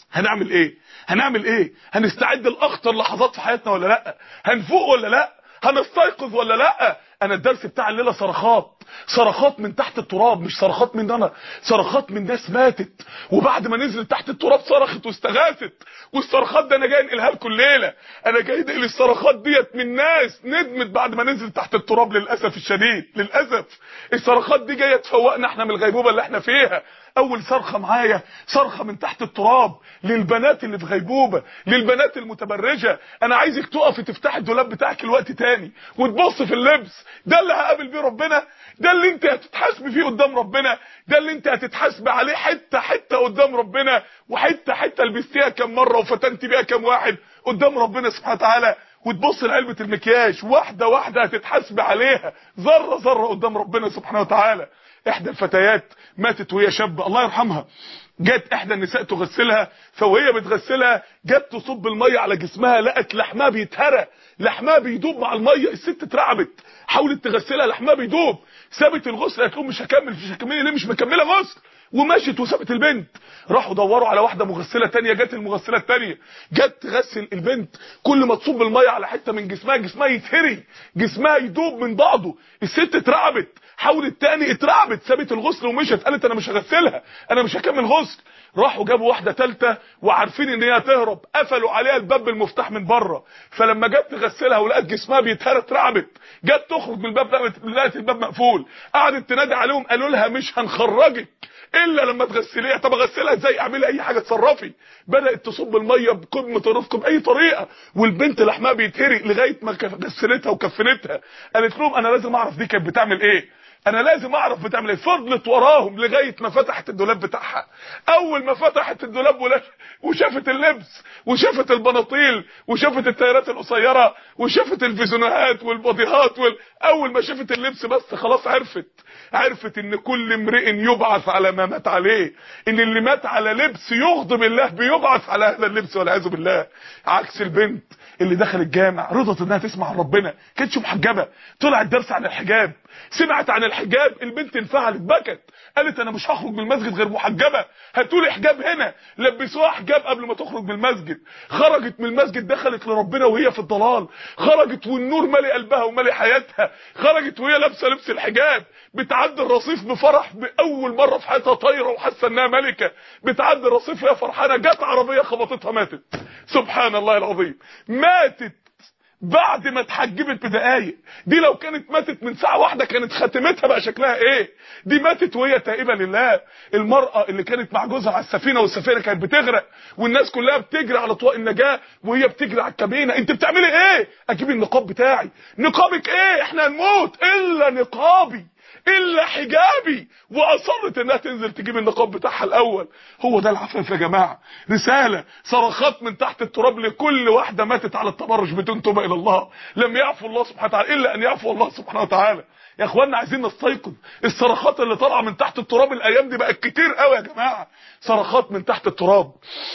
S1: هنعمل ايه هنعمل ايه هنستعد لاخطر لحظات في حياتنا ولا لا؟ هنفوق ولا لا؟ هنستيقظ ولا لا؟ انا الدرس بتاع الليله صرخات، صرخات من تحت التراب، مش صرخات من انا، صرخات من ناس ماتت وبعد ما نزلت تحت التراب صرخت واستغاثت. والصرخات ده انا جاي انقلها لكم الليله، انا جاي انقل الصرخات ديت من ناس ندمت بعد ما نزلت تحت التراب للاسف الشديد. للاسف الصرخات دي جايه تفوقنا احنا من الغيبوبه اللي احنا فيها. اول صرخه معايا صرخه من تحت التراب للبنات اللي في غيبوبه، للبنات المتبرجه. انا عايزك تقفي تفتحي الدولاب بتاعك الوقت تاني وتبص في اللبس. ده اللي هقابل بيه ربنا، ده اللي انت هتتحاسبي فيه قدام ربنا، ده اللي انت هتتحاسبي عليه حته حته قدام ربنا، وحته حته لبستيها كام مره وفتنتي بيها كام واحد قدام ربنا سبحانه وتعالى. وتبص لعلبه المكياج واحده واحده هتتحاسبي عليها ذره ذره قدام ربنا سبحانه وتعالى. احدى الفتيات ماتت وهي شابه الله يرحمها، جت احدى النساء تغسلها، فوهي بتغسلها جت تصب الميه على جسمها، لقت لحمها بيتهرى، لحمها بيدوب مع الميه. الست اترعبت، حاولت تغسلها لحمها بيدوب، سابت الغسل، قالت لهم مش هكمل مش هكمل ليه مش مكمله غسل، ومشت وسابت البنت. راحوا دوروا على واحده مغسله تانية، جت المغسله التانية جت تغسل البنت، كل ما تصب الميه على حته من جسمها جسمها يتهري، جسمها يدوب من بعضه. الست اترعبت، حاولت تاني اترعبت، سابت الغسل ومشت، قالت انا مش هغسلها انا مش هكمل غسل. راحوا جابوا واحده ثالثه وعارفين ان هي هتهرب، قفلوا عليها الباب بالمفتاح من بره. فلما جت تغسلها ولقت جسمها بيتهرى اترعبت، جت تخرج من الباب لقت الباب مقفول، قعدت تنادي عليهم قالوا لها مش هنخرجك الا لما تغسليها. طب اغسلها ازاي؟ اعملي اي حاجه تصرفي. بدات تصب الميه بقمه الرفق باي طريقه، والبنت لحمها بيتهري لغايه ما غسلتها وكفنتها. قالت لهم انا لازم اعرف دي كانت بتعمل ايه، انا لازم اعرف بتعمل ايه. فضلت وراهم لغايه ما فتحت الدولاب بتاعها. اول ما فتحت الدولاب وشافت اللبس وشافت البناطيل وشافت التايرات القصيره وشافت الفيزونات والبوديهات وال... اول ما شافت اللبس بس خلاص عرفت عرفت ان كل امرئ يبعث على ما مات عليه، ان اللي مات على لبس يغضب الله بيبعث على هذا اللبس والعياذ بالله. عكس البنت اللي دخل الجامع رضت انها تسمع عن ربنا، كانتش محجبه، طلعت درس عن الحجاب، سمعت عن الحجاب، البنت انفعلت بكت، قالت انا مش هخرج من المسجد غير محجبه، هاتولي حجاب هنا. لبسوها حجاب قبل ما تخرج من المسجد، خرجت من المسجد دخلت لربنا وهي في الضلال، خرجت والنور مالي قلبها ومالي حياتها، خرجت وهي لابسه لبس الحجاب، بتعدي الرصيف بفرح باول مره في حياتها طايره وحاسه انها ملكه، بتعدي الرصيف وهي فرحانه، جت عربيه خبطتها ماتت. سبحان الله العظيم، ماتت بعد ما اتحجبت بدقايق. دي لو كانت ماتت من ساعه واحده كانت خاتمتها بقى شكلها ايه. دي ماتت وهي تائبه لله. المراه اللي كانت مع جوزها على السفينه والسفينه كانت بتغرق والناس كلها بتجري على طواق النجاه وهي بتجري على الكابينه، انت بتعملي ايه؟ اجيب النقاب بتاعي. نقابك ايه؟ احنا هنموت الا نقابي الا حجابي. واصرت انها تنزل تجيب النقاب بتاعها الاول. هو ده العفاف يا جماعه. رساله صرخات من تحت التراب لكل واحده ماتت على التبرج بدون توبه الى الله. لم يعفو الله سبحانه وتعالى الا ان يعفو الله سبحانه وتعالى. يا اخوانا عايزين نستيقظ. الصرخات اللي طالعه من تحت التراب الايام دي بقت كتير قوي يا جماعه. صرخات من تحت التراب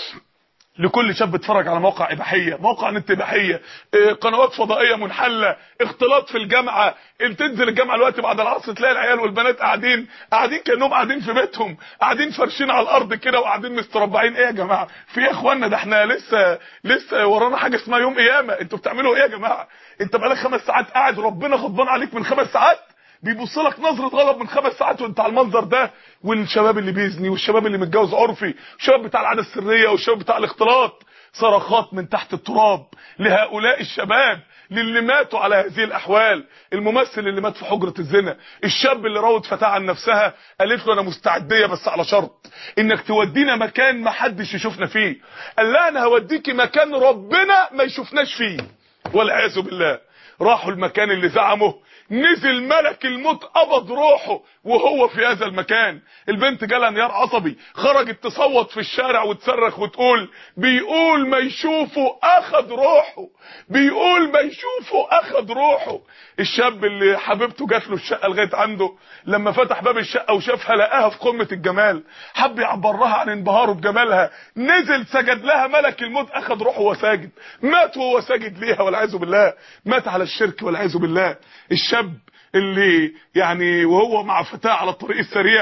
S1: لكل شاب اتفرج على موقع اباحيه، موقع نت اباحيه، اه قنوات فضائيه منحله، اختلاط في الجامعه. انت تنزل الجامعه دلوقتي بعد العصر تلاقي العيال والبنات قاعدين قاعدين كانهم قاعدين في بيتهم، قاعدين فرشين على الارض كده وقاعدين مستربعين. ايه يا جماعه في ايه يا اخوانا؟ ده احنا لسه لسه ورانا حاجه اسمها يوم قيامه. انتوا بتعملوا ايه يا جماعه؟ انت بقالك خمس ساعات قاعد ربنا غضبان عليك من خمس ساعات، بيبص لك نظره غضب من خمس ساعات وانت على المنظر ده. والشباب اللي بيزني والشباب اللي متجوز عرفي والشباب بتاع العاده السريه والشباب بتاع الاختلاط. صرخات من تحت التراب لهؤلاء الشباب، للي ماتوا على هذه الاحوال. الممثل اللي مات في حجره الزنا، الشاب اللي راود فتاه عن نفسها قالت له انا مستعديه بس على شرط انك تودينا مكان ما حدش يشوفنا فيه. قال لها انا هوديكي مكان ربنا ما يشوفناش فيه. والعياذ بالله راحوا المكان اللي زعمه، نزل ملك الموت قبض روحه وهو في هذا المكان. البنت جالها انهيار عصبي، خرجت تصوت في الشارع وتصرخ وتقول بيقول ما يشوفه اخذ روحه، بيقول ما يشوفه اخذ روحه. الشاب اللي حبيبته جات له الشقه لغايه عنده، لما فتح باب الشقه وشافها لقاها في قمه الجمال، حب يعبرها عن انبهاره بجمالها، نزل سجد لها، ملك الموت اخذ روحه وهو ساجد، مات وهو ساجد ليها والعياذ بالله، مات على الشرك والعياذ بالله. الشاب اللي يعني وهو مع فتاة على الطريق السريع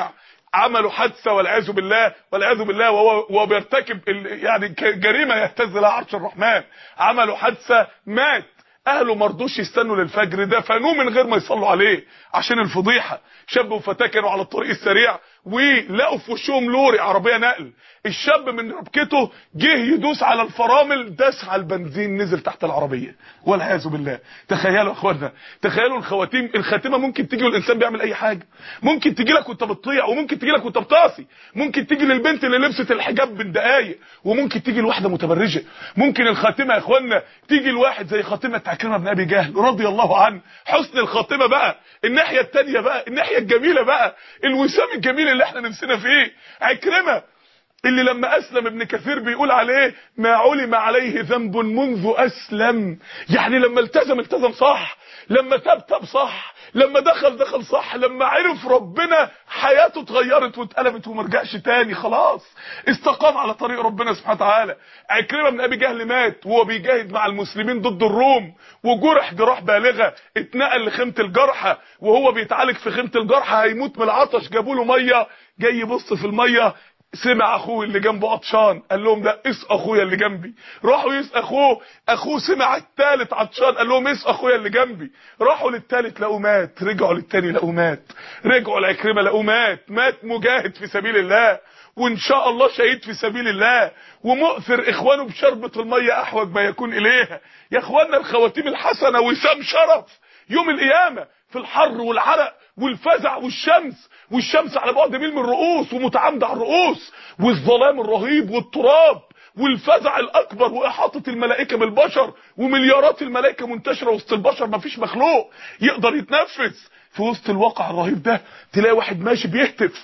S1: عملوا حادثه والعياذ بالله والعياذ بالله وهو وهو بيرتكب يعني جريمه يهتز لها عرش الرحمن. عملوا حادثه مات، اهله ما رضوش يستنوا للفجر، دفنوه من غير ما يصلوا عليه عشان الفضيحه. شاب وفتاه كانوا على الطريق السريع ولقوا في وشهم لوري عربيه نقل، الشاب من ربكته جه يدوس على الفرامل، داس على البنزين نزل تحت العربيه والعياذ بالله. تخيلوا يا اخوانا، تخيلوا الخواتيم، الخاتمه ممكن تيجي والانسان بيعمل اي حاجه، ممكن تيجي لك وانت بتطيع، وممكن تيجي لك وانت بتعصي، ممكن تيجي للبنت اللي لبست الحجاب من دقايق، وممكن تيجي لواحده متبرجه، ممكن الخاتمه يا اخوانا تيجي لواحد زي خاتمه عكرمه بن ابي جهل رضي الله عنه. حسن الخاتمه بقى، الناحيه الثانيه بقى، الناحيه الجميله بقى، الوسام الجميل اللي احنا نفسنا فيه. عكرمه اللي لما اسلم ابن كثير بيقول عليه ما علم عليه ذنب منذ اسلم، يعني لما التزم التزم صح، لما تاب تاب صح، لما دخل دخل صح، لما عرف ربنا حياته اتغيرت واتقلبت وما رجعش تاني، خلاص استقام على طريق ربنا سبحانه وتعالى. عكرمه بن ابي جهل مات وهو بيجاهد مع المسلمين ضد الروم، وجرح جراح بالغه، اتنقل لخيمه الجرحى، وهو بيتعالج في خيمه الجرحى هيموت من العطش، جابوا له ميه، جاي يبص في الميه سمع اخوه اللي جنبه عطشان، قال لهم ده اس اخويا اللي جنبي. راحوا يس اخوه، اخوه سمع الثالث عطشان، قال لهم اس اخويا اللي جنبي. راحوا للثالث لقوا مات، رجعوا للثاني لقوا مات، رجعوا لعكرمه لقوا مات، مات مجاهد في سبيل الله، وان شاء الله شهيد في سبيل الله، ومؤثر اخوانه بشربة الميه احوج ما يكون اليها. يا اخوانا الخواتيم الحسنه وسام شرف يوم القيامه في الحر والعرق والفزع والشمس، والشمس على بعد ميل من الرؤوس ومتعامده على الرؤوس، والظلام الرهيب والتراب والفزع الاكبر واحاطه الملائكه بالبشر، ومليارات الملائكه منتشره وسط البشر، مفيش مخلوق يقدر يتنفس. في وسط الواقع الرهيب ده تلاقي واحد ماشي بيهتف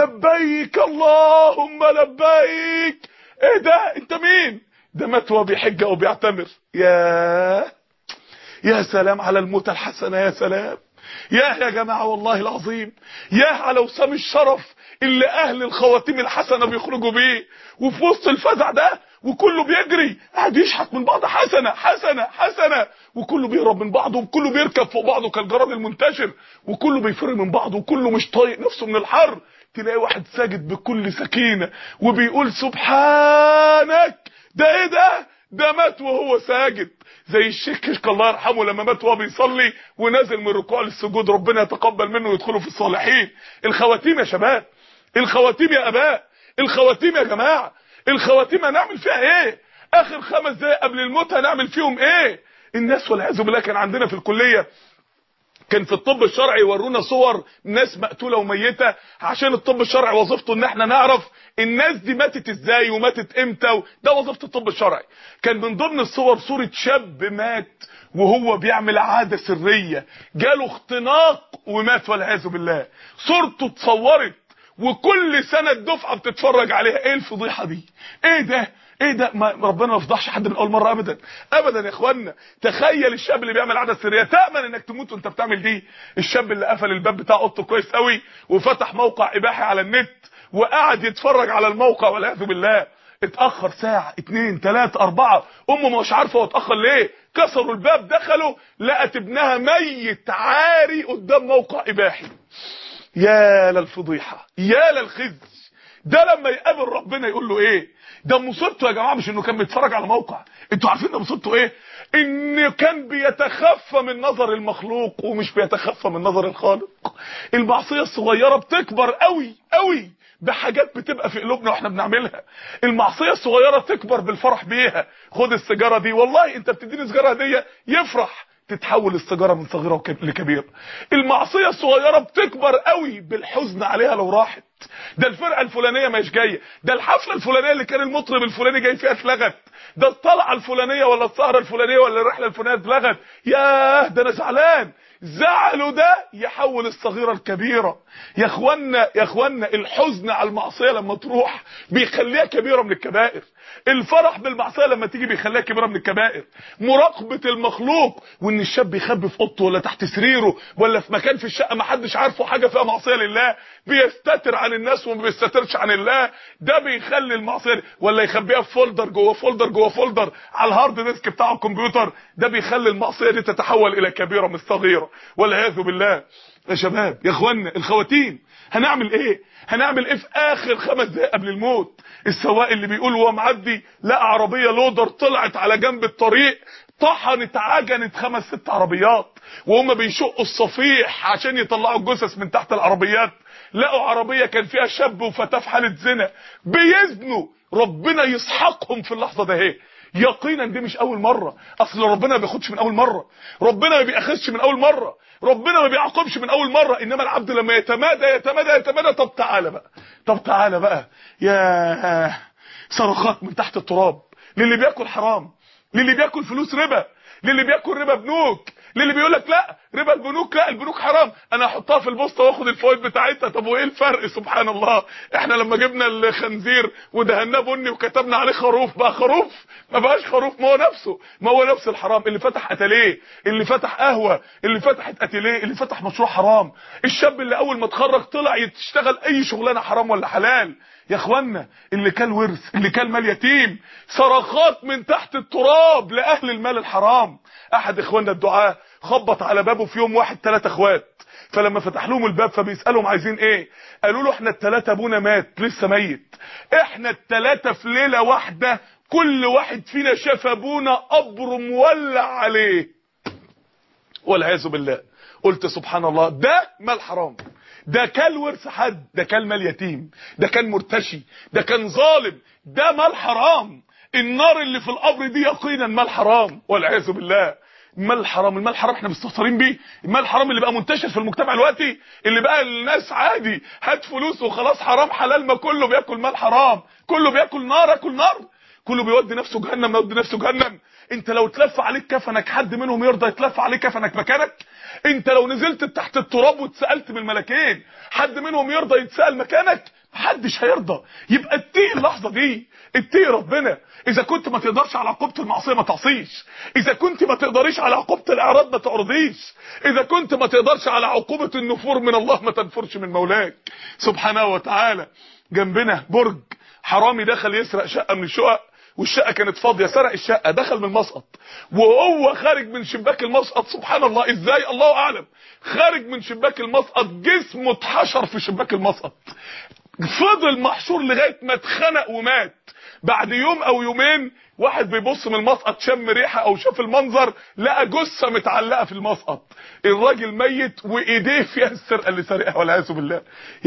S1: لبيك اللهم لبيك. ايه ده؟ انت مين؟ ده مات وهو بيحج او بيعتمر. يا يا سلام على الموتى الحسنه، يا سلام، ياه يا جماعه والله العظيم، ياه على وسام الشرف اللي اهل الخواتيم الحسنه بيخرجوا بيه، وفي وسط الفزع ده وكله بيجري قاعد يشحت من بعض، حسنه حسنه حسنه، وكله بيهرب من بعضه، وكله بيركب فوق بعضه كالجراد المنتشر، وكله بيفر من بعضه، وكله مش طايق نفسه من الحر. تلاقي واحد ساجد بكل سكينه وبيقول سبحانك. ده ايه ده؟ ده مات وهو ساجد، زي الشيخ كشك الله يرحمه لما مات وهو بيصلي ونازل من الركوع للسجود، ربنا يتقبل منه ويدخله في الصالحين. الخواتيم يا شباب، الخواتيم يا اباء، الخواتيم يا جماعه، الخواتيم هنعمل فيها ايه؟ اخر خمس دقايق قبل الموت هنعمل فيهم ايه؟ الناس والعياذ بالله كان عندنا في الكليه، كان في الطب الشرعي يورونا صور ناس مقتوله وميته، عشان الطب الشرعي وظيفته ان احنا نعرف الناس دي ماتت ازاي وماتت امتى، ده وظيفه الطب الشرعي. كان من ضمن الصور صوره شاب مات وهو بيعمل عاده سريه، جاله اختناق ومات والعياذ بالله. صورته اتصورت وكل سنه الدفعه بتتفرج عليها. ايه الفضيحه دي؟ ايه ده؟ ايه ده؟ ما ربنا ما يفضحش حد من اول مره ابدا ابدا يا اخوانا. تخيل الشاب اللي بيعمل عاده سريه، تامن انك تموت وانت بتعمل دي. الشاب اللي قفل الباب بتاع اوضته كويس قوي وفتح موقع اباحي على النت وقعد يتفرج على الموقع والعياذ بالله، اتاخر ساعه اتنين تلاته اربعه، امه مش عارفه هو اتاخر ليه، كسروا الباب دخلوا لقت ابنها ميت عاري قدام موقع اباحي. يا للفضيحه، يا للخزي. ده لما يقابل ربنا يقول له ايه؟ ده مصيبته يا جماعه مش انه كان بيتفرج على موقع، انتوا عارفين ده مصيبته ايه؟ ان كان بيتخفى من نظر المخلوق ومش بيتخفى من نظر الخالق. المعصيه الصغيره بتكبر قوي قوي بحاجات بتبقى في قلوبنا واحنا بنعملها. المعصيه الصغيره تكبر بالفرح بيها. خد السيجاره دي، والله انت بتديني سيجاره هديه يفرح، تتحول السيجاره من صغيره لكبيره. المعصيه الصغيره بتكبر قوي بالحزن عليها لو راحت. ده الفرقه الفلانيه مش جايه، ده الحفله الفلانيه اللي كان المطرب الفلاني جاي فيها اتلغت، ده الطلعه الفلانيه ولا السهره الفلانيه ولا الرحله الفلانيه اتلغت. ياه ده انا زعلان. زعله ده يحول الصغيره الكبيره. يا اخوانا يا اخوانا الحزن على المعصيه لما تروح بيخليها كبيره من الكبائر. الفرح بالمعصيه لما تيجي بيخليها كبيره من الكبائر. مراقبه المخلوق وان الشاب يخبي في اوضته ولا تحت سريره ولا في مكان في الشقه ما حدش عارفه حاجه فيها معصيه لله، بيستتر عن الناس وما بيستترش عن الله، ده بيخلي المعصيه. ولا يخبيها في فولدر جوه فولدر جوه فولدر على الهارد ديسك بتاع الكمبيوتر، ده بيخلي المعصيه دي تتحول الى كبيره من الصغيره والعياذ بالله. يا شباب يا اخوانا الخواتيم، هنعمل ايه؟ هنعمل ايه في اخر خمس دقايق قبل الموت؟ السواق اللي بيقول وهو معدي لقى عربيه لودر طلعت على جنب الطريق، طحنت عجنت خمس ست عربيات، وهم بيشقوا الصفيح عشان يطلعوا الجثث من تحت العربيات، لقوا عربيه كان فيها شاب وفتاه في حاله زنا بيزنوا، ربنا يسحقهم في اللحظه ده. اهي يقينا دي مش اول مره، اصل ربنا ما بياخدش من اول مره، ربنا ما بياخذش من اول مره، ربنا ما بيعاقبش من اول مره، انما العبد لما يتمادى يتمادى يتمادى. طب تعالى بقى، طب تعالى بقى يا صرخات من تحت التراب للي بياكل حرام، للي بياكل فلوس ربا، للي بياكل ربا بنوك، للي بيقول لك لا ربا البنوك، لا البنوك حرام، انا احطها في البوسطه واخد الفوائد بتاعتها. طب وايه الفرق؟ سبحان الله، احنا لما جبنا الخنزير ودهناه بني وكتبنا عليه خروف بقى خروف؟ ما بقاش خروف، ما هو نفسه، ما هو نفس الحرام. اللي فتح اتليه، اللي فتح قهوه، اللي فتحت اتليه، اللي فتح مشروع حرام، الشاب اللي اول ما اتخرج طلع يشتغل اي شغلانه حرام ولا حلال. يا اخوانا اللي كان ورث، اللي كان مال يتيم، صرخات من تحت التراب لاهل المال الحرام. احد اخواننا الدعاة خبط على بابه في يوم واحد ثلاثة اخوات، فلما فتح لهم الباب فبيسالهم عايزين ايه؟ قالوا له احنا الثلاثه ابونا مات لسه ميت، احنا الثلاثه في ليله واحده كل واحد فينا شاف ابونا قبر مولع عليه والعياذ بالله. قلت سبحان الله، ده مال حرام، ده كان ورث حد، ده كان مال يتيم، ده كان مرتشي، ده كان ظالم، ده مال حرام. النار اللي في القبر دي يقينا مال حرام والعياذ بالله. المال الحرام، المال الحرام احنا مستهترين بيه، المال الحرام اللي بقى منتشر في المجتمع دلوقتي، اللي بقى الناس عادي هات فلوس وخلاص حرام حلال، ما كله بياكل مال حرام، كله بياكل نار، اكل نار، كله بيودي نفسه جهنم، بيودي نفسه جهنم. انت لو اتلف عليك كفنك حد منهم يرضى يتلف عليك كفنك مكانك؟ انت لو نزلت تحت التراب واتسالت بالملكين حد منهم يرضى يتسال مكانك؟ محدش هيرضى. يبقى اتقي اللحظه دي، اتقي ربنا. اذا كنت ما تقدرش على عقوبه المعصيه ما تعصيش، اذا كنت ما تقدريش على عقوبه الاعراض ما تعرضيش، اذا كنت ما تقدرش على عقوبه النفور من الله ما تنفرش من مولاك سبحانه وتعالى. جنبنا برج، حرامي دخل يسرق شقه من الشقق، والشقه كانت فاضيه، سرق الشقه، دخل من المسقط، وهو خارج من شباك المسقط سبحان الله ازاي الله اعلم، خارج من شباك المسقط جسمه اتحشر في شباك المسقط، فضل محشور لغايه ما اتخنق ومات. بعد يوم او يومين واحد بيبص من المسقط شم ريحه او شاف المنظر، لقى جثه متعلقه في المسقط، الراجل ميت وايديه فيها السرقه اللي سرقها والعياذ بالله.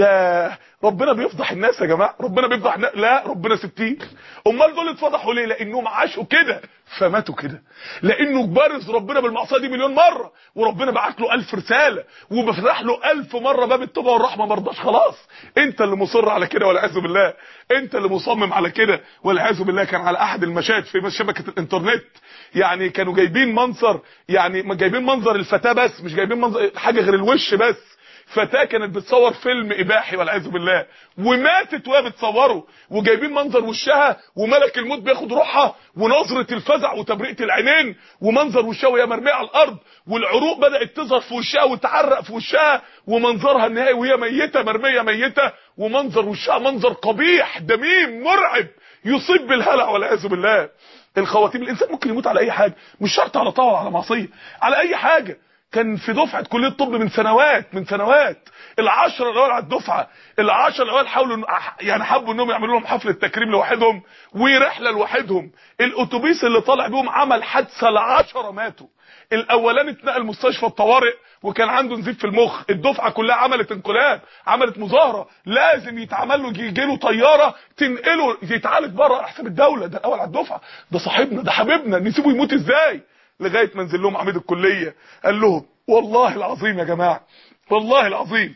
S1: يا ربنا بيفضح الناس يا جماعه، ربنا بيفضح الناس. لا ربنا ستير. امال دول اتفضحوا ليه؟ لانهم عاشوا كده فماتوا كده، لانه بارز ربنا بالمعصيه دي مليون مره، وربنا بعت له ألف رساله وبفتح له ألف مره باب التوبه والرحمه، ما رضاش خلاص. انت اللي مصر على كده والعياذ بالله، انت اللي مصمم على كده والعياذ بالله. كان على احد المشاهد في شبكه الانترنت، يعني كانوا جايبين منظر، يعني جايبين منظر الفتاه بس، مش جايبين منظر حاجه غير الوش بس. فتاه كانت بتصور فيلم اباحي والعياذ بالله وماتت وهي بتصوره، وجايبين منظر وشها وملك الموت بياخد روحها، ونظره الفزع وتبرئه العينين، ومنظر وشها وهي مرميه على الارض، والعروق بدات تظهر في وشها وتعرق في وشها، ومنظرها النهائي وهي ميته مرميه ميته، ومنظر وشها منظر قبيح دميم مرعب يصيب بالهلع والعياذ بالله. الخواتيم، الانسان ممكن يموت على اي حاجه، مش شرط على طاعه على معصيه، على اي حاجه. كان في دفعه كليه الطب من سنوات من سنوات العشرة الاوائل على الدفعه، العشرة الاوائل حاولوا يعني حبوا انهم يعملوا لهم حفله تكريم لوحدهم ورحله لوحدهم، الاتوبيس اللي طالع بيهم عمل حادثه، العشرة ماتوا. الاولاني اتنقل مستشفى الطوارئ وكان عنده نزيف في المخ، الدفعه كلها عملت انقلاب، عملت مظاهره، لازم يتعمل له يجي له طياره تنقله يتعالج بره على حساب الدوله، ده الاول على الدفعه، ده صاحبنا، ده حبيبنا، نسيبه يموت ازاي؟ لغايه ما نزل لهم عميد الكليه قال لهم والله العظيم يا جماعه، والله العظيم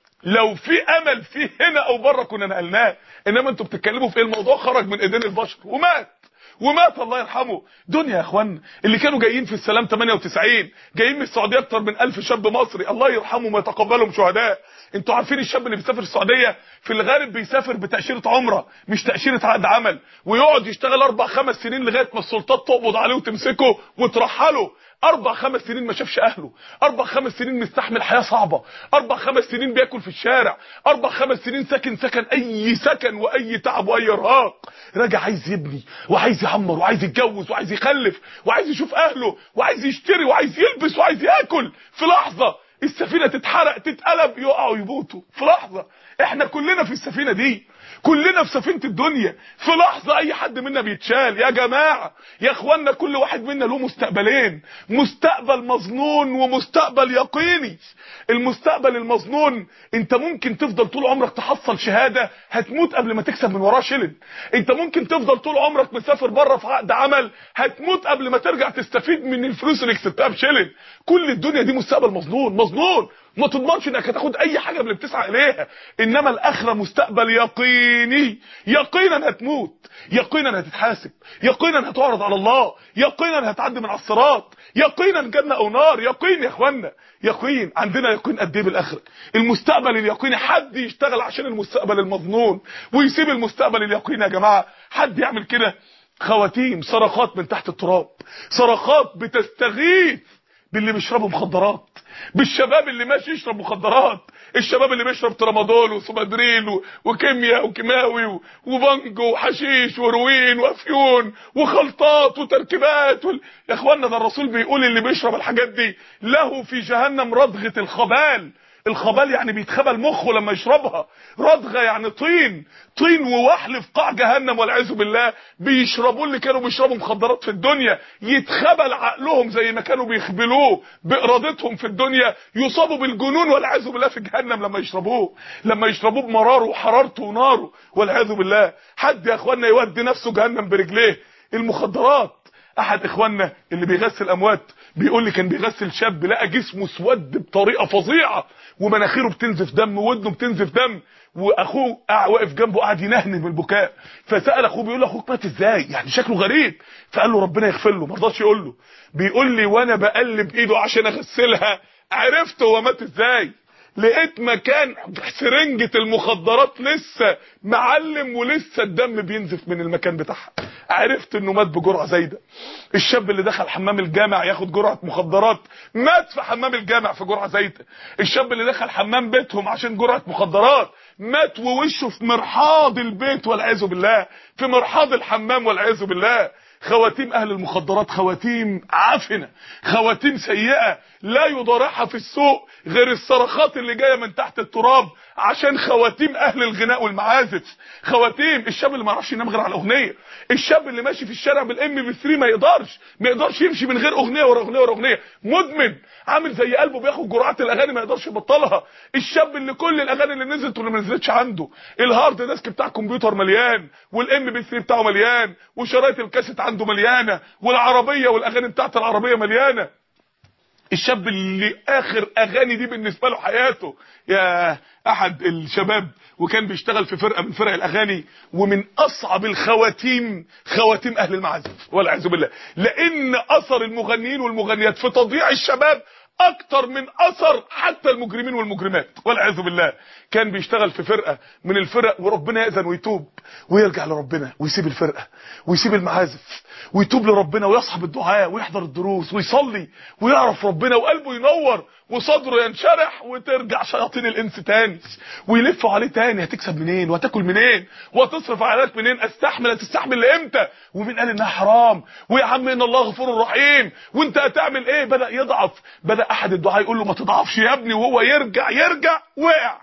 S1: لو في امل فيه هنا او بره كنا نقلناه، انما انتوا بتتكلموا في ايه؟ الموضوع خرج من ايدين البشر ومات ومات الله يرحمه. دنيا يا اخوانا، اللي كانوا جايين في السلام ثمانية وتسعين جايين من السعوديه اكتر من ألف شاب مصري الله يرحمهم ويتقبلهم شهداء. انتوا عارفين الشاب اللي بيسافر السعوديه في الغالب بيسافر بتاشيره عمره مش تاشيره عقد عمل، ويقعد يشتغل اربع خمس سنين لغايه ما السلطات تقبض عليه وتمسكه وترحله. اربع خمس سنين ما شافش اهله، اربع خمس سنين مستحمل حياه صعبه، اربع خمس سنين بياكل في الشارع، اربع خمس سنين ساكن سكن اي سكن واي تعب واي ارهاق، راجع عايز يبني وعايز يعمر وعايز يتجوز وعايز يخلف وعايز يشوف اهله وعايز يشتري وعايز يلبس وعايز ياكل في لحظه. السفينه تتحرق تتقلب يقعوا يموتوا في لحظه. احنا كلنا في السفينه دي، كلنا في سفينه الدنيا، في لحظه اي حد منا بيتشال. يا جماعه يا اخوانا، كل واحد منا له مستقبلين، مستقبل مظنون ومستقبل يقيني. المستقبل المظنون انت ممكن تفضل طول عمرك تحصل شهاده هتموت قبل ما تكسب من وراها شلن. انت ممكن تفضل طول عمرك مسافر بره في عقد عمل هتموت قبل ما ترجع تستفيد من الفلوس اللي كسبتها بشلن. كل الدنيا دي مستقبل مظنون مظنون، ما تضمنش انك هتاخد اي حاجه من اللي بتسعى اليها. انما الاخره مستقبل يقيني، يقينا هتموت، يقينا هتتحاسب، يقينا هتعرض على الله، يقينا هتعدي من على الصراط، يقينا جنه او نار. يقين يا اخوانا، يقين. عندنا يقين قد ايه بالاخره؟ المستقبل اليقيني. حد يشتغل عشان المستقبل المظنون ويسيب المستقبل اليقيني يا جماعه؟ حد يعمل كده؟ خواتيم، صرخات من تحت التراب، صرخات بتستغيث باللي بيشربوا مخدرات، بالشباب اللي ماشي يشرب مخدرات، الشباب اللي بيشرب ترامادول وسوبادريل وكيمياء وكيماوي وبنجو وحشيش وروين وافيون وخلطات وتركيبات وال... يا اخوانا ده الرسول بيقول اللي بيشرب الحاجات دي له في جهنم ردغة الخبال. الخبال يعني بيتخبل مخه لما يشربها، ردغه يعني طين، طين ووحل في قاع جهنم والعياذ بالله. بيشربوا اللي كانوا بيشربوا مخدرات في الدنيا، يتخبل عقلهم زي ما كانوا بيخبلوه بارادتهم في الدنيا، يصابوا بالجنون والعياذ بالله في جهنم لما يشربوه، لما يشربوه بمراره وحرارته وناره والعياذ بالله. حد يا اخوانا يودي نفسه جهنم برجليه؟ المخدرات. احد اخواننا اللي بيغسل اموات بيقول لي كان بيغسل شاب لقى جسمه اسود بطريقه فظيعه ومناخيره بتنزف دم وودنه بتنزف دم، واخوه واقف جنبه قاعد ينهنه من البكاء. فسال اخوه بيقول له اخوك مات ازاي؟ يعني شكله غريب. فقال له ربنا يغفر له، ما رضاش يقول له. بيقول لي وانا بقلب ايده عشان اغسلها عرفت هو مات ازاي. لقيت مكان سرنجة المخدرات لسه معلم ولسه الدم بينزف من المكان بتاعها. عرفت انه مات بجرعه زايده. الشاب اللي دخل حمام الجامع ياخد جرعه مخدرات مات في حمام الجامع في جرعه زايده. الشاب اللي دخل حمام بيتهم عشان جرعه مخدرات مات ووشه في مرحاض البيت والعياذ بالله، في مرحاض الحمام والعياذ بالله. خواتيم اهل المخدرات خواتيم عفنه، خواتيم سيئه لا يضارعها في السوق غير الصرخات اللي جايه من تحت التراب عشان خواتيم اهل الغناء والمعازف. خواتيم الشاب اللي ما يعرفش ينام غير على اغنيه، الشاب اللي ماشي في الشارع بالام بي ثلاثة ما يقدرش ما يقدرش يمشي من غير اغنيه ورا اغنيه ورا اغنيه، مدمن عامل زي قلبه بياخد جرعات الاغاني ما يقدرش يبطلها. الشاب اللي كل الاغاني اللي نزلت واللي ما نزلتش عنده، الهارد ديسك بتاع الكمبيوتر مليان والام بي ثلاثة بتاعه مليان وشرايط الكاسيت عنده مليانه والعربيه والاغاني بتاعت العربيه مليانه. الشاب اللي اخر اغاني دي بالنسبه له حياته. يا احد الشباب وكان بيشتغل في فرقه من فرق الاغاني، ومن اصعب الخواتيم خواتيم اهل المعازف والعياذ بالله، لان اثر المغنيين والمغنيات في تضييع الشباب اكتر من اثر حتى المجرمين والمجرمات والعياذ بالله. كان بيشتغل في فرقه من الفرق وربنا يأذن ويتوب ويرجع لربنا ويسيب الفرقه ويسيب المعازف ويتوب لربنا ويصحب الدعاء ويحضر الدروس ويصلي ويعرف ربنا وقلبه ينور وصدره ينشرح، وترجع شياطين الانس تاني ويلفوا عليه تاني. هتكسب منين وهتاكل منين وهتصرف عليك منين؟ استحمل هتستحمل لامتى؟ ومين قال انها حرام؟ ويا عم ان الله غفور رحيم وانت هتعمل ايه؟ بدا يضعف. بدا احد الدعاء يقول له ما تضعفش يا ابني، وهو يرجع يرجع وقع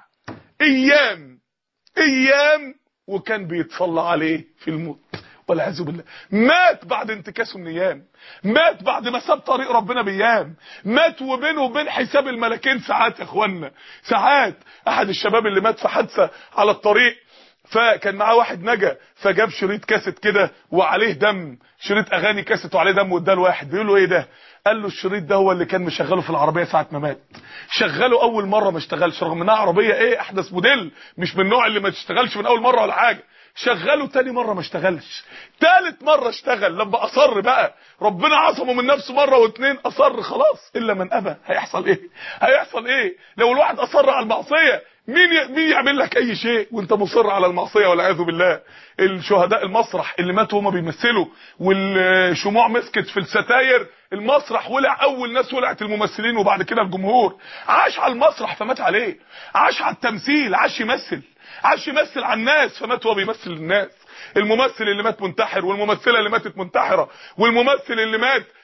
S1: ايام ايام وكان بيتصلى عليه في الموت والعياذ بالله. مات بعد انتكاسه من ايام، مات بعد ما ساب طريق ربنا بايام، مات وبينه وبين حساب الملكين ساعات يا اخوانا، ساعات. احد الشباب اللي مات في حادثه على الطريق، فكان معاه واحد نجا فجاب شريط كاسيت كده وعليه دم، شريط اغاني كاسيت وعليه دم، واداه لواحد بيقول له ايه ده؟ قال له الشريط ده هو اللي كان مشغله في العربيه ساعه ما مات. شغله اول مره ما اشتغلش رغم انها عربيه ايه احدث موديل، مش من النوع اللي ما تشتغلش من اول مره ولا حاجه. شغله تاني مره ما اشتغلش، تالت مره اشتغل. لما اصر بقى ربنا عصمه من نفسه مره واتنين، اصر خلاص. الا من ابى هيحصل ايه؟ هيحصل ايه لو الواحد اصر على المعصيه؟ مين ي... مين يعمل لك اي شيء وانت مصر على المعصيه والعياذ بالله؟ الشهداء المسرح اللي ماتوا هما بيمثلوا والشموع مسكت في الستاير، المسرح ولع، اول ناس ولعت الممثلين وبعد كده الجمهور. عاش على المسرح فمات عليه، عاش على التمثيل، عاش يمثل، عاش يمثل على الناس فمات وهو بيمثل للناس. الممثل اللي مات منتحر والممثله اللي ماتت منتحره والممثل اللي مات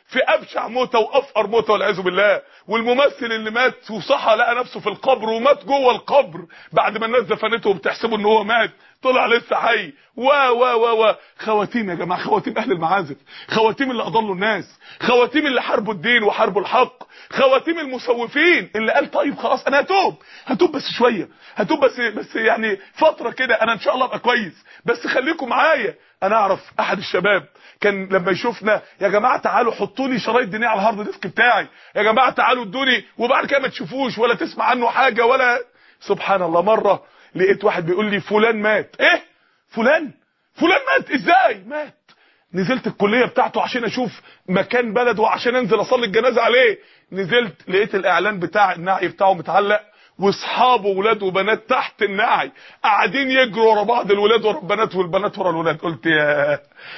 S1: في ابشع موته وافقر موته والعياذ بالله. والممثل اللي مات وصحى لقى نفسه في القبر ومات جوه القبر بعد ما الناس دفنته وبتحسبه ان هو مات، طلع لسه حي. و و و و خواتيم يا جماعه، خواتيم اهل المعازف، خواتيم اللي اضلوا الناس، خواتيم اللي حاربوا الدين وحاربوا الحق، خواتيم المسوفين اللي قال طيب خلاص انا هتوب، هتوب بس شويه، هتوب بس بس يعني فتره كده، انا ان شاء الله ابقى كويس، بس خليكم معايا. انا اعرف احد الشباب كان لما يشوفنا يا جماعه تعالوا حطوا لي شرايط دينيه على الهارد ديسك بتاعي، يا جماعه تعالوا ادوني، وبعد كده ما تشوفوش ولا تسمع عنه حاجه ولا. سبحان الله. مره لقيت واحد بيقول لي فلان مات. ايه فلان؟ فلان مات ازاي؟ مات. نزلت الكليه بتاعته عشان اشوف مكان بلده عشان انزل اصلي الجنازه عليه، نزلت لقيت الاعلان بتاع النعي بتاعه متعلق، واصحابه ولاد وبنات تحت النعي قاعدين يجروا ورا بعض، الولاد ورا البنات والبنات ورا الولاد. قلت يا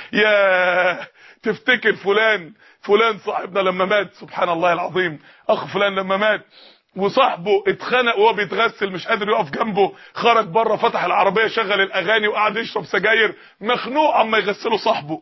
S1: يا تفتكر فلان فلان صاحبنا لما مات، سبحان الله العظيم، اخ فلان لما مات وصاحبه اتخنق وهو بيتغسل مش قادر يقف جنبه، خرج بره فتح العربيه شغل الاغاني وقعد يشرب سجاير مخنوق عما يغسله صاحبه.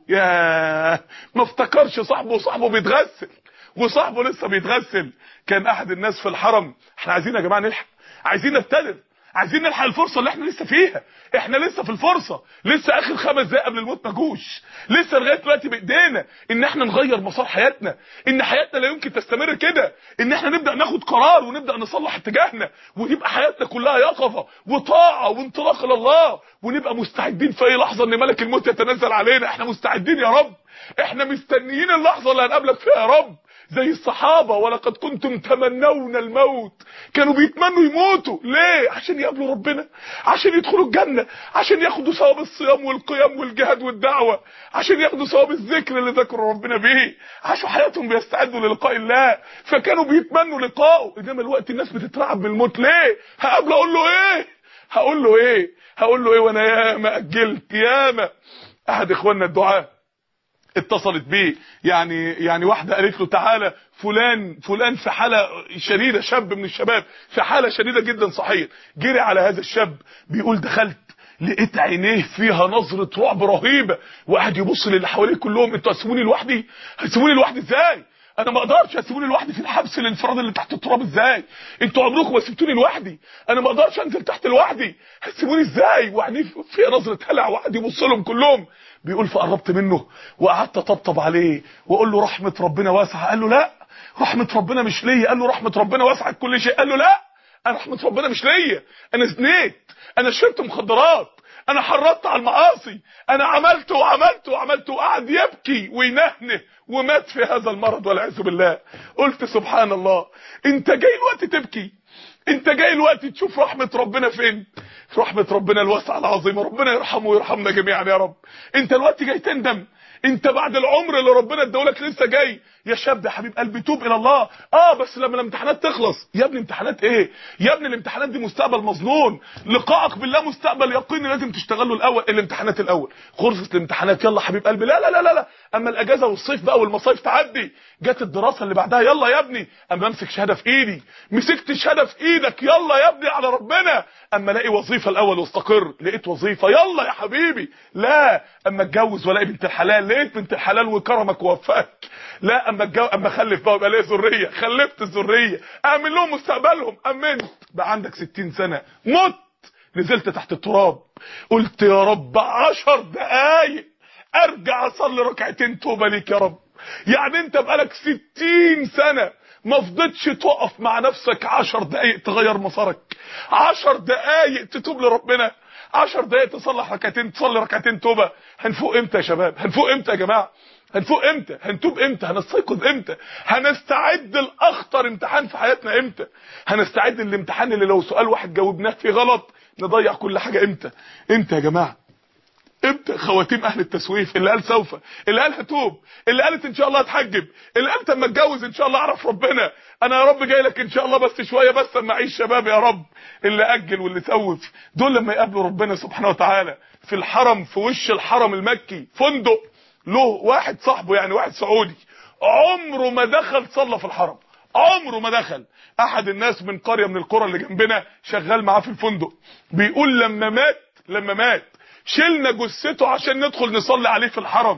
S1: يا ما افتكرش صاحبه وصاحبه بيتغسل وصاحبه لسه بيتغسل. كان احد الناس في الحرم، احنا عايزين يا جماعه نلحق، عايزين نبتدر، عايزين نلحق الفرصه اللي احنا لسه فيها، احنا لسه في الفرصه، لسه اخر خمس دقايق قبل الموت ما جوش، لسه لغايه دلوقتي بايدينا ان احنا نغير مسار حياتنا، ان حياتنا لا يمكن تستمر كده، ان احنا نبدا ناخد قرار ونبدا نصلح اتجاهنا وتبقى حياتنا كلها يقظه وطاعه وانطلاق الى الله، ونبقى مستعدين في اي لحظه ان ملك الموت يتنزل علينا. احنا مستعدين يا رب، احنا مستنيين اللحظه اللي هنقابلك فيها يا رب، زي الصحابه ولقد كنتم تمنون الموت، كانوا بيتمنوا يموتوا ليه؟ عشان يقابلوا ربنا، عشان يدخلوا الجنه، عشان ياخدوا ثواب الصيام والقيام والجهاد والدعوه، عشان ياخدوا ثواب الذكر اللي ذكروا ربنا بيه، عاشوا حياتهم بيستعدوا للقاء الله، فكانوا بيتمنوا لقائه. انما الوقت الناس بتترعب من الموت ليه؟ هقابله اقول له ايه؟ هقول له ايه؟ هقول له ايه وانا ياما اجلت ياما. احد اخواننا الدعاء اتصلت بيه، يعني يعني واحده قالت له تعالى فلان فلان في حاله شديده، شاب من الشباب في حاله شديده جدا صحيح. جري على هذا الشاب بيقول دخلت لقيت عينيه فيها نظره رعب رهيبه، وقعد يبص للي حواليه كلهم، انتوا هتسيبوني لوحدي؟ هتسيبوني لوحدي ازاي؟ انا ما اقدرش. هتسيبوني لوحدي في الحبس الانفرادي اللي تحت التراب ازاي؟ انتوا عمركم ما سبتوني لوحدي، انا ما اقدرش انزل تحت لوحدي، هتسيبوني ازاي؟ وعينيه فيها نظره هلع وقعد يبص لهم كلهم. بيقول فقربت منه وقعدت اطبطب عليه واقول له رحمه ربنا واسعه. قال له لا، رحمه ربنا مش ليا. قال له رحمه ربنا واسعه كل شيء. قال له لا، انا رحمه ربنا مش ليا، انا زنيت، انا شربت مخدرات، انا حرضت على المعاصي، انا عملت وعملت وعملت. وقعد يبكي وينهنه ومات في هذا المرض والعياذ بالله. قلت سبحان الله، انت جاي الوقت تبكي، انت جاي الوقت تشوف رحمه ربنا فين؟ رحمه ربنا الواسعه العظيمه، ربنا يرحمه ويرحمنا جميعا يا رب. انت الوقت جاي تندم؟ انت بعد العمر اللي ربنا اداهولك لسه جاي يا شاب يا حبيب قلبي توب الى الله. اه بس لما الامتحانات تخلص. يا ابني امتحانات ايه يا ابني؟ الامتحانات دي مستقبل مظنون، لقائك بالله مستقبل يقيني لازم تشتغل له الاول. الامتحانات الاول، خلصت الامتحانات يلا حبيب قلبي، لا لا لا لا لا. اما الاجازه والصيف بقى والمصايف تعدي، جت الدراسه اللي بعدها، يلا يا ابني. اما امسك شهاده في ايدي، مسكت شهاده في ايدك، يلا يا ابني على ربنا. اما الاقي وظيفه الاول واستقر، لقيت وظيفه، يلا يا حبيبي. لا، اما اتجوز والاقي بنت الحلال، لقيت بنت الحلال وكرمك ووفقك. لا، اما اتجوز اما اخلف بقى ويبقى ليا ذريه، خلفت الذريه، اعمل لهم مستقبلهم، امنت بقى عندك ستين سنه، مت، نزلت تحت التراب، قلت يا رب عشر دقايق ارجع اصلي ركعتين توبه ليك يا رب. يعني انت بقالك ستين سنه ما فضتش تقف مع نفسك عشر دقايق تغير مسارك، عشر دقايق تتوب لربنا، عشر دقايق تصلح ركعتين، تصلي ركعتين توبه. هنفوق امتى يا شباب؟ هنفوق امتى يا جماعه؟ هنفوق امتى؟ هنتوب امتى؟ هنستيقظ امتى؟ هنستعد لاخطر امتحان في حياتنا امتى؟ هنستعد للامتحان اللي لو سؤال واحد جاوبناه فيه غلط نضيع كل حاجه امتى؟ امتى يا جماعه؟ امتى؟ خواتيم اهل التسويف، اللي قال سوف، اللي قال هتوب، اللي قالت ان شاء الله هتحجب، اللي قالت اما اتجوز ان شاء الله اعرف ربنا، انا يا رب جاي لك ان شاء الله بس شويه بس اما اعيش شباب يا رب. اللي اجل واللي سوف دول لما يقابلوا ربنا سبحانه وتعالى في الحرم، في وش الحرم المكي فندق له واحد صاحبه، يعني واحد سعودي عمره ما دخل صلى في الحرم، عمره ما دخل. احد الناس من قريه من القرى اللي جنبنا شغال معاه في الفندق، بيقول لما مات لما مات شلنا جثته عشان ندخل نصلي عليه في الحرم.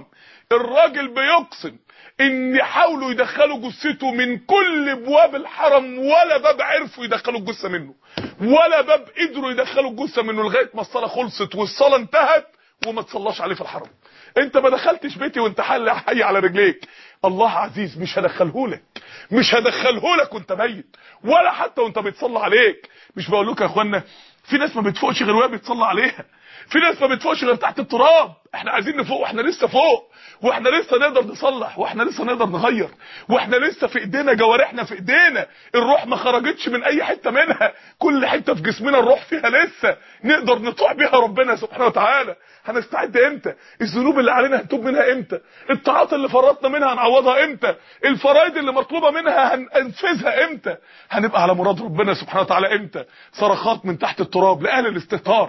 S1: الراجل بيقسم ان حاولوا يدخلوا جثته من كل ابواب الحرم، ولا باب عرفوا يدخلوا الجثه منه، ولا باب قدروا يدخلوا الجثه منه، لغايه ما الصلاه خلصت والصلاه انتهت وما تصلاش عليه في الحرم. انت ما دخلتش بيتي وانت حي على رجليك. الله عزيز، مش هدخلهولك، مش هدخلهولك وانت ميت، ولا حتى وانت بيتصلى عليك. مش بقول لكم يا اخوانا في ناس ما بتفوقش غير وهي بيتصلى عليها، في ناس ما بتفوقش غير تحت التراب. احنا عايزين نفوق، واحنا لسه فوق، واحنا لسه نقدر نصلح، واحنا لسه نقدر نغير، واحنا لسه في ايدينا، جوارحنا في ايدينا، الروح ما خرجتش من اي حته منها، كل حته في جسمنا الروح فيها لسه نقدر نطوع بيها ربنا سبحانه وتعالى. هنستعد امتى؟ الذنوب اللي علينا هنتوب منها امتى؟ الطاعات اللي فرطنا منها هنعوضها امتى؟ الفرائض اللي مطلوبه منها هننفذها امتى؟ هنبقى على مراد ربنا سبحانه وتعالى امتى؟ صرخات من تحت التراب لاهل الاستهتار،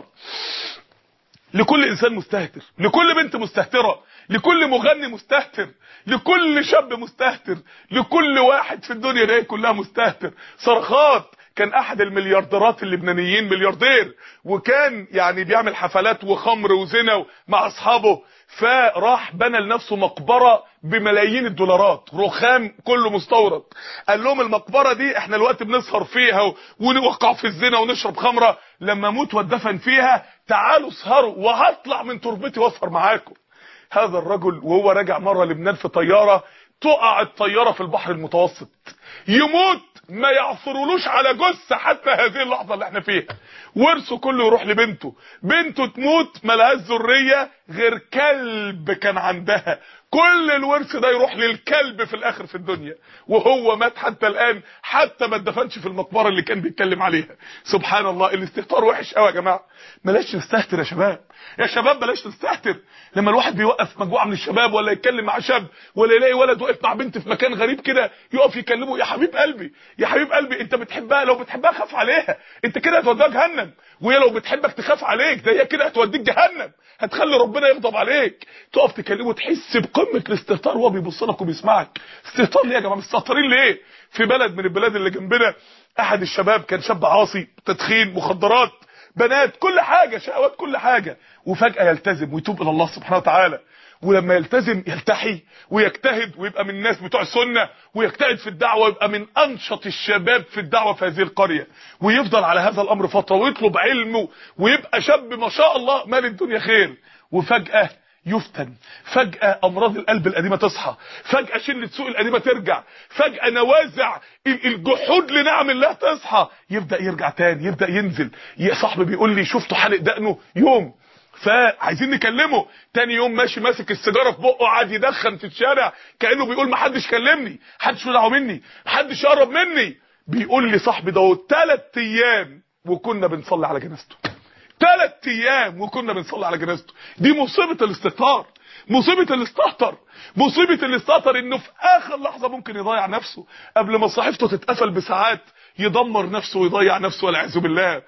S1: لكل انسان مستهتر، لكل بنت مستهتره، لكل مغني مستهتر، لكل شاب مستهتر، لكل واحد في الدنيا دي كلها مستهتر. صرخات. كان احد المليارديرات اللبنانيين ملياردير، وكان يعني بيعمل حفلات وخمر وزنا مع اصحابه، فراح بنى لنفسه مقبره بملايين الدولارات، رخام كله مستورد. قال لهم المقبره دي احنا الوقت بنسهر فيها ونوقع في الزنا ونشرب خمره، لما اموت واتدفن فيها تعالوا اسهروا وهطلع من تربتي واسهر معاكم. هذا الرجل وهو راجع مره لبنان في طياره، تقع الطياره في البحر المتوسط، يموت ما يعثرولوش على جثه حتى هذه اللحظه اللي احنا فيها. ورثه كله يروح لبنته، بنته تموت ملهاش ذريه غير كلب كان عندها، كل الورث ده يروح للكلب في الاخر في الدنيا، وهو مات حتى الان، حتى ما اتدفنش في المقبره اللي كان بيتكلم عليها. سبحان الله. الاستهتار وحش قوي يا جماعه، بلاش نستهتر يا شباب، يا شباب بلاش نستهتر. لما الواحد بيوقف مجموعه من الشباب ولا يتكلم مع شاب، ولا يلاقي ولد واقف مع بنت في مكان غريب كده يقف يكلمه، يا حبيب قلبي يا حبيب قلبي انت بتحبها، لو بتحبها خاف عليها، انت كده هتوديها جهنم، وهي لو بتحبك تخاف عليك، ده هي كده هتوديك جهنم، هتخلي ربنا يغضب عليك. تقف تكلمه تحس بقمه الاستهتار وهو بيبص لك وبيسمعك. استهتار ليه يا جماعه؟ مستهترين ليه؟ في بلد من البلاد اللي جنبنا احد الشباب كان شاب عاصي، تدخين، مخدرات، بنات، كل حاجه، شهوات، كل حاجه، وفجاه يلتزم ويتوب الى الله سبحانه وتعالى. ولما يلتزم يلتحي ويجتهد ويبقى من الناس بتوع السنه، ويجتهد في الدعوه ويبقى من انشط الشباب في الدعوه في هذه القريه، ويفضل على هذا الامر فتره ويطلب علمه ويبقى شاب ما شاء الله مال الدنيا خير. وفجاه يفتن، فجأة أمراض القلب القديمة تصحى، فجأة شلة سوء القديمة ترجع، فجأة نوازع الجحود لنعم الله تصحى، يبدأ يرجع تاني، يبدأ ينزل. يا صاحبي بيقول لي شفته حالق دقنه يوم، فعايزين نكلمه، تاني يوم ماشي ماسك السيجاره في بقه قاعد يدخن في الشارع كانه بيقول ما حدش كلمني، محدش يدعو مني، محدش يقرب مني. بيقول لي صاحبي ده ثلاث ايام وكنا بنصلي على جنازته، ثلاث ايام وكنا بنصلي على جنازته. دي مصيبه الاستهتار، مصيبه الاستهتر، مصيبه الاستهتر انه في اخر لحظه ممكن يضيع نفسه، قبل ما صحيفته تتقفل بساعات يدمر نفسه ويضيع نفسه والعياذ بالله.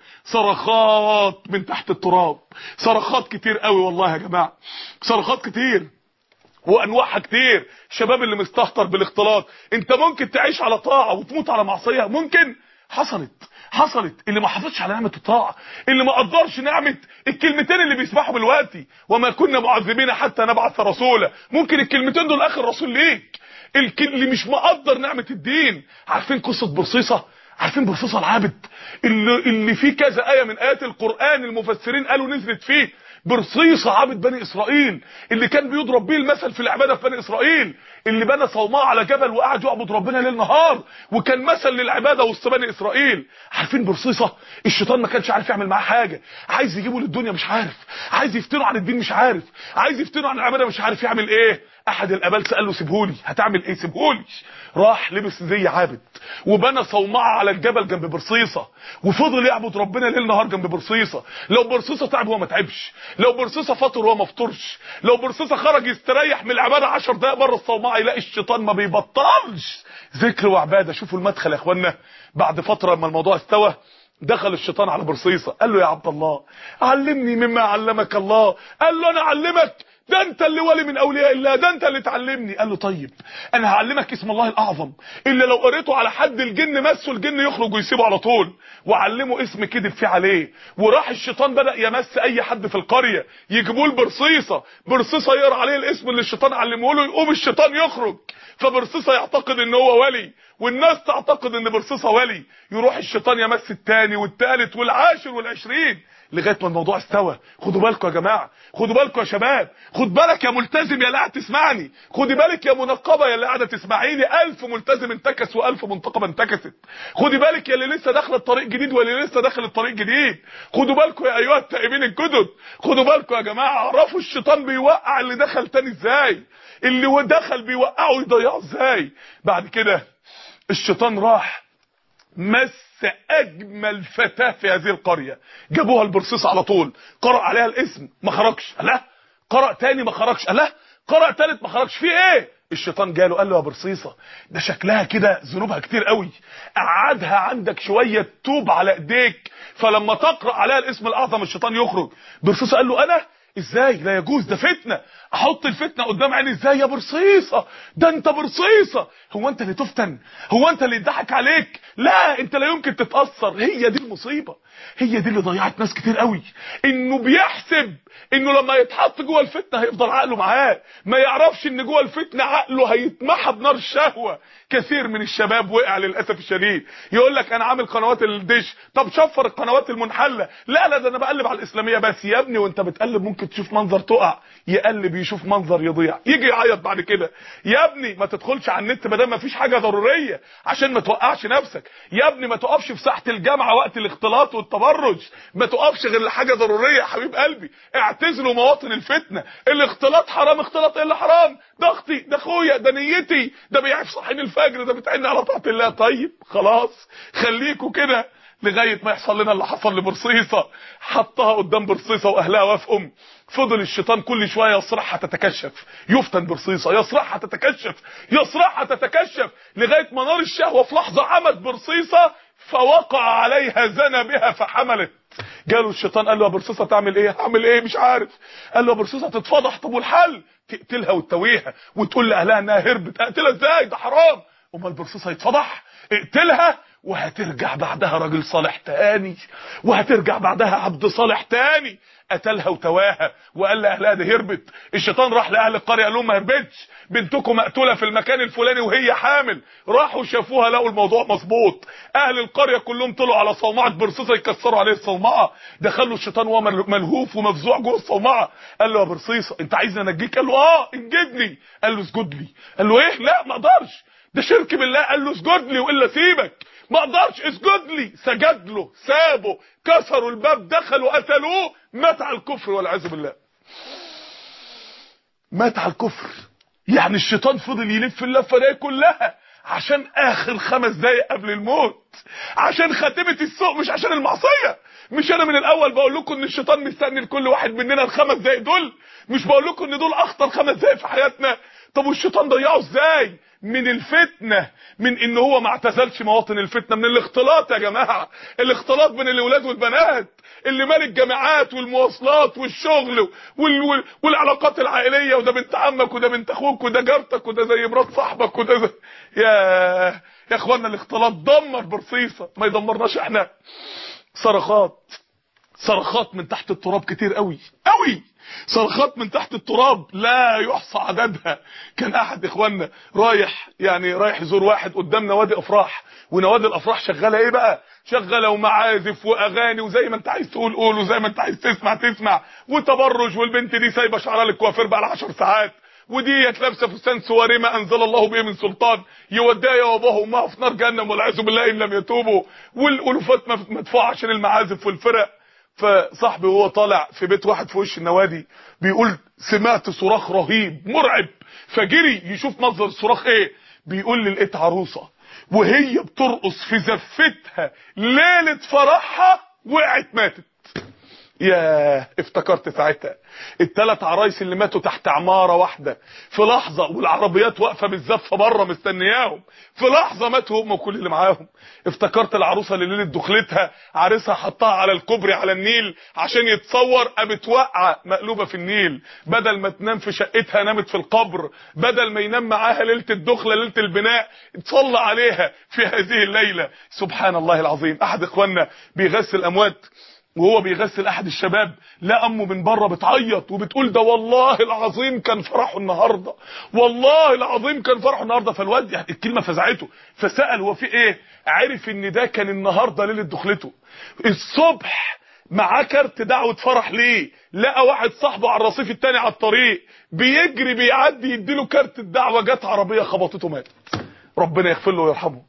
S1: صرخات من تحت التراب، صرخات كتير قوي والله يا جماعه، صرخات كتير وانواعها كتير. الشباب اللي مستهتر بالاختلاط، انت ممكن تعيش على طاعه وتموت على معصيه، ممكن، حصلت حصلت. اللي ما حافظش على نعمه الطاعه، اللي ما قدرش نعمه الكلمتين اللي بيسمعهم دلوقتي، وما كنا معذبين حتى نبعث رسولا، ممكن الكلمتين دول اخر رسول ليك. اللي مش مقدر نعمه الدين. عارفين قصه برصيصه؟ عارفين برصيصه العابد اللي, اللي فيه كذا ايه من ايات القران المفسرين قالوا نزلت فيه؟ برصيصه عابد بني اسرائيل اللي كان بيضرب بيه المثل في العباده في بني اسرائيل، اللي بنى صومعه على جبل وقعد يعبد ربنا ليل نهار، وكان مثل للعباده وسط بني اسرائيل. عارفين برصيصه؟ الشيطان ما كانش عارف يعمل معاه حاجه، عايز يجيبه للدنيا مش عارف، عايز يفتنه عن الدين مش عارف، عايز يفتنه عن العباده مش عارف يعمل ايه. احد الابالسه قال له سيبهولي، هتعمل ايه؟ سيبهولي. راح لبس زي عابد وبنى صومعه على الجبل جنب برصيصه، وفضل يعبد ربنا ليل نهار جنب برصيصه. لو برصيصه تعب هو ما تعبش، لو برصيصه فطر هو ما فطرش، لو برصيصه خرج يستريح من العباده عشر دقائق بره الصومعه يلاقي الشيطان ما بيبطلش ذكر وعباده. شوفوا المدخل يا اخوانا. بعد فتره لما الموضوع استوى دخل الشيطان على برصيصه، قال له يا عبد الله علمني مما علمك الله. قال له انا اعلمك؟ ده انت اللي ولي من اولياء الله، ده انت اللي تعلمني. قال له طيب انا هعلمك اسم الله الاعظم اللي لو قريته على حد الجن مسه الجن يخرج ويسيبه على طول، وعلمه اسم كذب فيه عليه. وراح الشيطان بدا يمس اي حد في القريه، يجيبوا له برصيصه، برصيصه يقرا عليه الاسم اللي الشيطان علمه له، يقوم الشيطان يخرج، فبرصيصه يعتقد ان هو ولي والناس تعتقد ان برصيصه ولي. يروح الشيطان يمس الثاني والثالث والعاشر والعشرين لغايه ما الموضوع استوى. خدوا بالكم يا جماعه، خدوا بالكم يا شباب، خد بالك يا ملتزم يا اللي قاعد تسمعني، خدي بالك يا منقبه يا اللي قاعده تسمعيني. ألف ملتزم انتكس وألف منتقبه انتكست. خدي بالك يا اللي لسه داخله الطريق جديد واللي لسه داخل الطريق جديد. خدوا بالكم يا ايها التائبين الجدد، خدوا بالكم يا جماعه. اعرفوا الشيطان بيوقع اللي دخل تاني ازاي، اللي دخل بيوقعه يضيعه ازاي. بعد كده الشيطان راح مس اجمل فتاه في هذه القريه، جابوها البرصيص على طول، قرأ عليها الاسم ما خرجش، لا قرأ تاني ما خرجش، لا قرأ تالت ما خرجش. في ايه؟ الشيطان جاله قال له يا برصيصه ده شكلها كده ذنوبها كتير قوي، قعدها عندك شويه توب على ايديك، فلما تقرأ عليها الاسم الاعظم الشيطان يخرج. برصيصه قال له انا ازاي؟ لا يجوز، ده فتنه، احط الفتنه قدام عيني ازاي يا برصيصه؟ ده انت برصيصه، هو انت اللي تفتن؟ هو انت اللي يضحك عليك؟ لا انت لا يمكن تتاثر. هي دي المصيبه، هي دي اللي ضيعت ناس كتير قوي، انه بيحسب انه لما يتحط جوه الفتنه هيفضل عقله معاه، ما يعرفش ان جوه الفتنه عقله هيتمحى بنار الشهوه. كثير من الشباب وقع للاسف الشديد، يقول لك انا عامل قنوات الدش، طب شفر القنوات المنحله، لا لا ده انا بقلب على الاسلاميه بس. يا ابني وانت بتقلب ممكن تشوف منظر تقع، يقلب يشوف منظر يضيع، يجي يعيط بعد كده. يا ابني ما تدخلش على النت ما دام ما فيش حاجه ضروريه عشان ما توقعش نفسك. يا ابني ما تقفش في ساحه الجامعه وقت الاختلاط والتبرج، ما تقفش غير لحاجه ضروريه يا حبيب قلبي. اعتزلوا مواطن الفتنه، الاختلاط حرام، اختلاط ايه اللي حرام؟ ده اختي، ده اخويا، ده نيتي، ده بيعرف صحين الفجر، ده بتعني على طاعه الله. طيب خلاص خليكوا كده لغايه ما يحصل لنا اللي حصل لبرصيصه، حطها قدام برصيصه واهلها وافقوا. فضل الشيطان كل شويه يصرعها تتكشف، يفتن برصيصه، يصرعها تتكشف، يصرعها تتكشف، لغايه ما نار الشهوه في لحظه عمت برصيصه فوقع عليها زنى بها فحملت. جاله الشيطان قال له يا برصيصه تعمل ايه؟ هعمل ايه مش عارف. قال له يا برصيصه تتفضح، طب والحل؟ تقتلها وتتويها وتقول لاهلها انها هربت. اقتلها ازاي؟ ده حرام. امال برصيصه يتفضح؟ اقتلها وهترجع بعدها راجل صالح تاني، وهترجع بعدها عبد صالح تاني. قتلها وتواها وقال لاهلها دي هربت. الشيطان راح لاهل القريه قال لهم ما هربتش، بنتكم مقتوله في المكان الفلاني وهي حامل. راحوا شافوها لقوا الموضوع مظبوط. اهل القريه كلهم طلعوا على صومعه برصيصه يكسروا عليه الصومعه. دخلوا الشيطان وهو ملهوف ومفزوع جوه الصومعه. قال له يا برصيصه انت عايزني انجيك؟ قال له اه انجدني. قال له اسجد لي. قال له ايه؟ لا ما اقدرش، ده شرك بالله. قال له اسجد لي والا سيبك. ما اقدرش، اسجد لي. سجد له، سابه، كسروا الباب، دخلوا قتلوه، مات على الكفر والعياذ بالله. مات على الكفر. يعني الشيطان فضل يلف اللفه دي كلها عشان اخر خمس دقايق قبل الموت، عشان خاتمه السوء، مش عشان المعصيه. مش انا من الاول بقول لكم ان الشيطان مستني لكل واحد مننا الخمس دقايق دول؟ مش بقول لكم ان دول اخطر خمس دقايق في حياتنا؟ طب والشيطان ضيعه ازاي؟ من الفتنه، من ان هو ما اعتزلش مواطن الفتنه، من الاختلاط يا جماعه، الاختلاط بين الاولاد والبنات اللي مال الجامعات والمواصلات والشغل وال... وال... والعلاقات العائليه، وده بنت عمك وده بنت اخوك وده جارتك وده زي مرات صاحبك وده زي... يا يا اخوانا الاختلاط دمر برصيصه، ما يدمرناش احنا. صرخات، صرخات من تحت التراب كتير قوي قوي، صرخات من تحت التراب لا يحصى عددها. كان احد اخواننا رايح يعني رايح يزور واحد قدام نوادي افراح، ونوادي الافراح شغاله ايه بقى؟ شغاله ومعازف واغاني وزي ما انت عايز تقول قول وزي ما انت عايز تسمع تسمع، وتبرج، والبنت دي سايبه شعرها للكوافير بقى لها عشر ساعات، وديت لابسه فستان سواري ما انزل الله به من سلطان، يوديها يا وابوها وامها في نار جهنم والعياذ بالله ان لم يتوبوا، والالوفات مدفوعه عشان المعازف والفرق. فصاحبي وهو طالع في بيت واحد في وش النوادي بيقول سمعت صراخ رهيب مرعب، فجري يشوف مصدر الصراخ ايه. بيقول لي لقيت عروسه وهي بترقص في زفتها ليله فرحها وقعت ماتت. ياه افتكرت ساعتها الثلاث عرايس اللي ماتوا تحت عماره واحده في لحظه، والعربيات واقفه بالزفه بره مستنياهم، في لحظه ماتوا هم وكل اللي معاهم. افتكرت العروسه اللي ليله دخلتها عريسها حطها على الكوبري على النيل عشان يتصور، قامت واقعه مقلوبه في النيل، بدل ما تنام في شقتها نامت في القبر، بدل ما ينام معاها ليله الدخله ليله البناء اتصلى عليها في هذه الليله. سبحان الله العظيم. احد اخواننا بيغسل اموات، وهو بيغسل احد الشباب لا امه من بره بتعيط وبتقول ده والله العظيم كان فرحه النهارده، والله العظيم كان فرحه النهارده. فالواد يعني الكلمه فزعته، فسال هو في ايه، عرف ان ده كان النهارده ليله دخلته. الصبح معاه كارت دعوه فرح ليه، لقى واحد صاحبه على الرصيف التاني على الطريق بيجري بيعدي يديله كارت الدعوه، جت عربيه خبطته مات. ربنا يغفر له ويرحمه.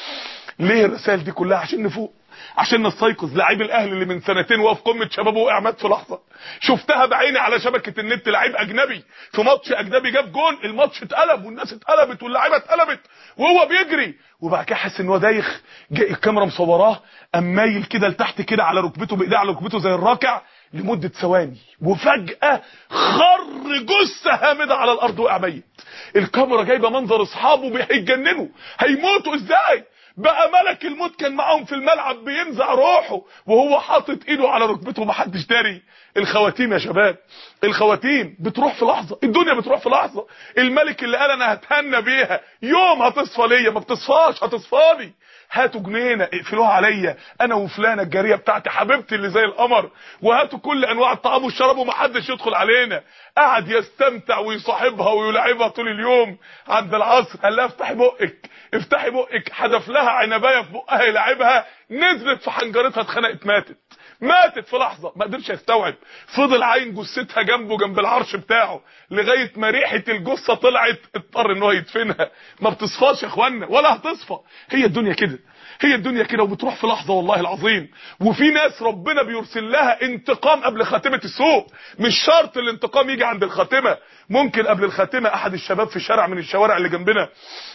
S1: ليه الرسائل دي كلها؟ عشان نفوق، عشان نستيقظ. لعيب الاهلي اللي من سنتين وقف قمه شبابه وقع مات في لحظه، شفتها بعيني على شبكه النت. لعيب اجنبي في ماتش اجنبي جاب جون، الماتش اتقلب والناس اتقلبت واللعيبه اتقلبت وهو بيجري، وبعد كده حس ان هو دايخ، جاء الكاميرا مصوراه قام مايل كده لتحت كده على ركبته بايديه على ركبته زي الراكع لمده ثواني، وفجاه خر جثه هامده على الارض وقع ميت. الكاميرا جايبه منظر اصحابه هيتجننوا، هيموتوا ازاي؟ بقى ملك الموت كان معاهم في الملعب بينزع روحه وهو حاطط ايده على ركبته، محدش داري. الخواتيم يا شباب، الخواتيم بتروح في لحظه، الدنيا بتروح في لحظه. الملك اللي قال انا هتهنى بيها يوم هتصفى ليا ما بتصفاش، هتصفاني. هاتوا جنينه اقفلوها عليا انا وفلانه الجاريه بتاعتي حبيبتي اللي زي القمر، وهاتوا كل انواع الطعام والشراب ومحدش يدخل علينا. قعد يستمتع ويصاحبها ويلعبها طول اليوم. عند العصر قال لها افتحي بقك افتحي بقك، حدف لها عنبايه في بقها يلعبها، نزلت في حنجرتها اتخنقت ماتت. ماتت في لحظه، ما قدرش يستوعب. فضل عاين جثتها جنبه جنب العرش بتاعه لغايه ما ريحه الجثه طلعت، اضطر ان هو يدفنها. ما بتصفاش يا اخوانا ولا هتصفى. هي الدنيا كده، هي الدنيا كده وبتروح في لحظه والله العظيم. وفي ناس ربنا بيرسل لها انتقام قبل خاتمه السوء. مش شرط الانتقام يجي عند الخاتمه، ممكن قبل الخاتمه. احد الشباب في شارع من الشوارع اللي جنبنا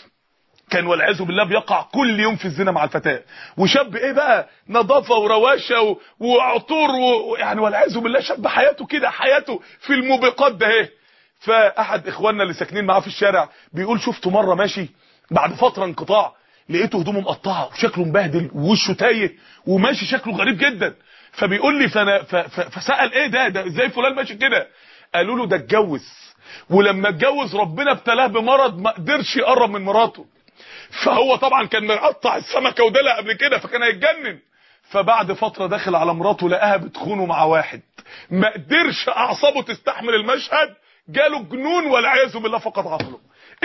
S1: كان والعياذ بالله بيقع كل يوم في الزنا مع الفتاه، وشاب ايه بقى نظافه ورواشه و... وعطور ويعني و... والعياذ بالله شاب حياته كده، حياته في الموبقات ده اهي. فاحد اخواننا اللي ساكنين معاه في الشارع بيقول شفته مره ماشي بعد فتره انقطاع، لقيته هدومه مقطعه وشكله مبهدل ووشه تايه وماشي شكله غريب جدا. فبيقول لي فانا ف... ف... فسال ايه ده ده ازاي فلان ماشي كده؟ قالوا له ده اتجوز، ولما اتجوز ربنا ابتلاه بمرض ما قدرش يقرب من مراته، فهو طبعا كان مقطع السمكه ودلق قبل كده فكان هيتجنن. فبعد فتره داخل على مراته لقاها بتخونه مع واحد، ما قدرش اعصابه تستحمل المشهد، جاله جنون والعياذ بالله فقد عقله.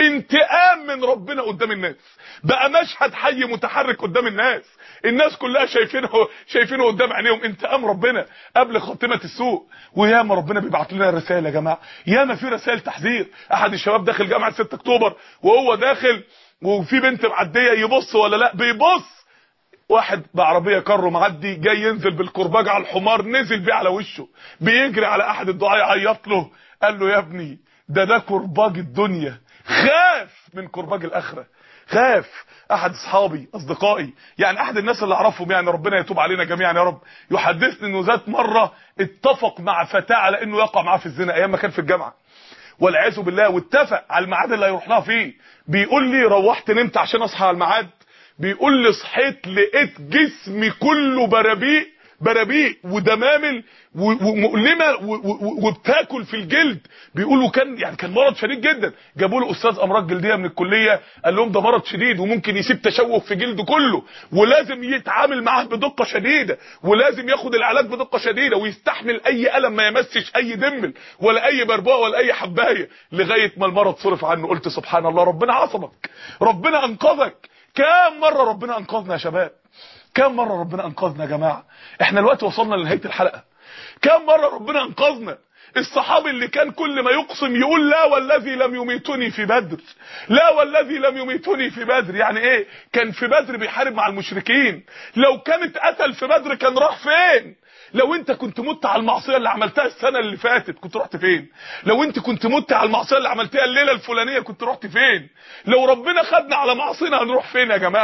S1: انتقام من ربنا قدام الناس، بقى مشهد حي متحرك قدام الناس، الناس كلها شايفينه شايفينه قدام عينيهم. انتقام ربنا قبل خاتمه السوء. وياما ربنا بيبعت لنا رسائل يا جماعه، ياما في رسائل تحذير. احد الشباب داخل جامعه ستة اكتوبر وهو داخل وفي بنت معديه يبص ولا لا، بيبص، واحد بعربيه كارو معدي جاي ينزل بالكرباج على الحمار، نزل بيه على وشه، بيجري على احد الدعاة يعيط له، قال له يا ابني ده ده كرباج الدنيا، خاف من كرباج الاخره، خاف. احد اصحابي اصدقائي يعني احد الناس اللي اعرفهم يعني ربنا يتوب علينا جميعا يا رب، يحدثني انه ذات مره اتفق مع فتاه على انه يقع معاه في الزنا ايام ما كان في الجامعه والعياذ بالله، واتفق على الميعاد اللي هيروح لها فيه. بيقول لي روحت نمت عشان اصحى على الميعاد، بيقول لي صحيت لقيت جسمي كله برابيق برابيق ودمامل ومؤلمه وبتاكل في الجلد. بيقولوا كان يعني كان مرض شديد جدا. جابوا له استاذ امراض جلديه من الكليه قال لهم ده مرض شديد وممكن يسيب تشوه في جلده كله، ولازم يتعامل معاه بدقه شديده، ولازم ياخد العلاج بدقه شديده، ويستحمل اي الم ما يمسش اي دمل ولا اي بربوه ولا اي حبايه لغايه ما المرض صرف عنه. قلت سبحان الله، ربنا عصمك، ربنا انقذك. كام مره ربنا انقذنا يا شباب، كم مرة ربنا انقذنا يا جماعة. احنا الوقت وصلنا لنهاية الحلقة. كم مرة ربنا انقذنا. الصحابي اللي كان كل ما يقسم يقول لا والذي لم يميتني في بدر، لا والذي لم يميتني في بدر. يعني ايه؟ كان في بدر بيحارب مع المشركين، لو كانت قتل في بدر كان راح فين؟ لو انت كنت مت على المعصيه اللي عملتها السنه اللي فاتت كنت رحت فين؟ لو انت كنت مت على المعصيه اللي عملتها الليله الفلانيه كنت رحت فين؟ لو ربنا خدنا على معصينا هنروح فين يا جماعه؟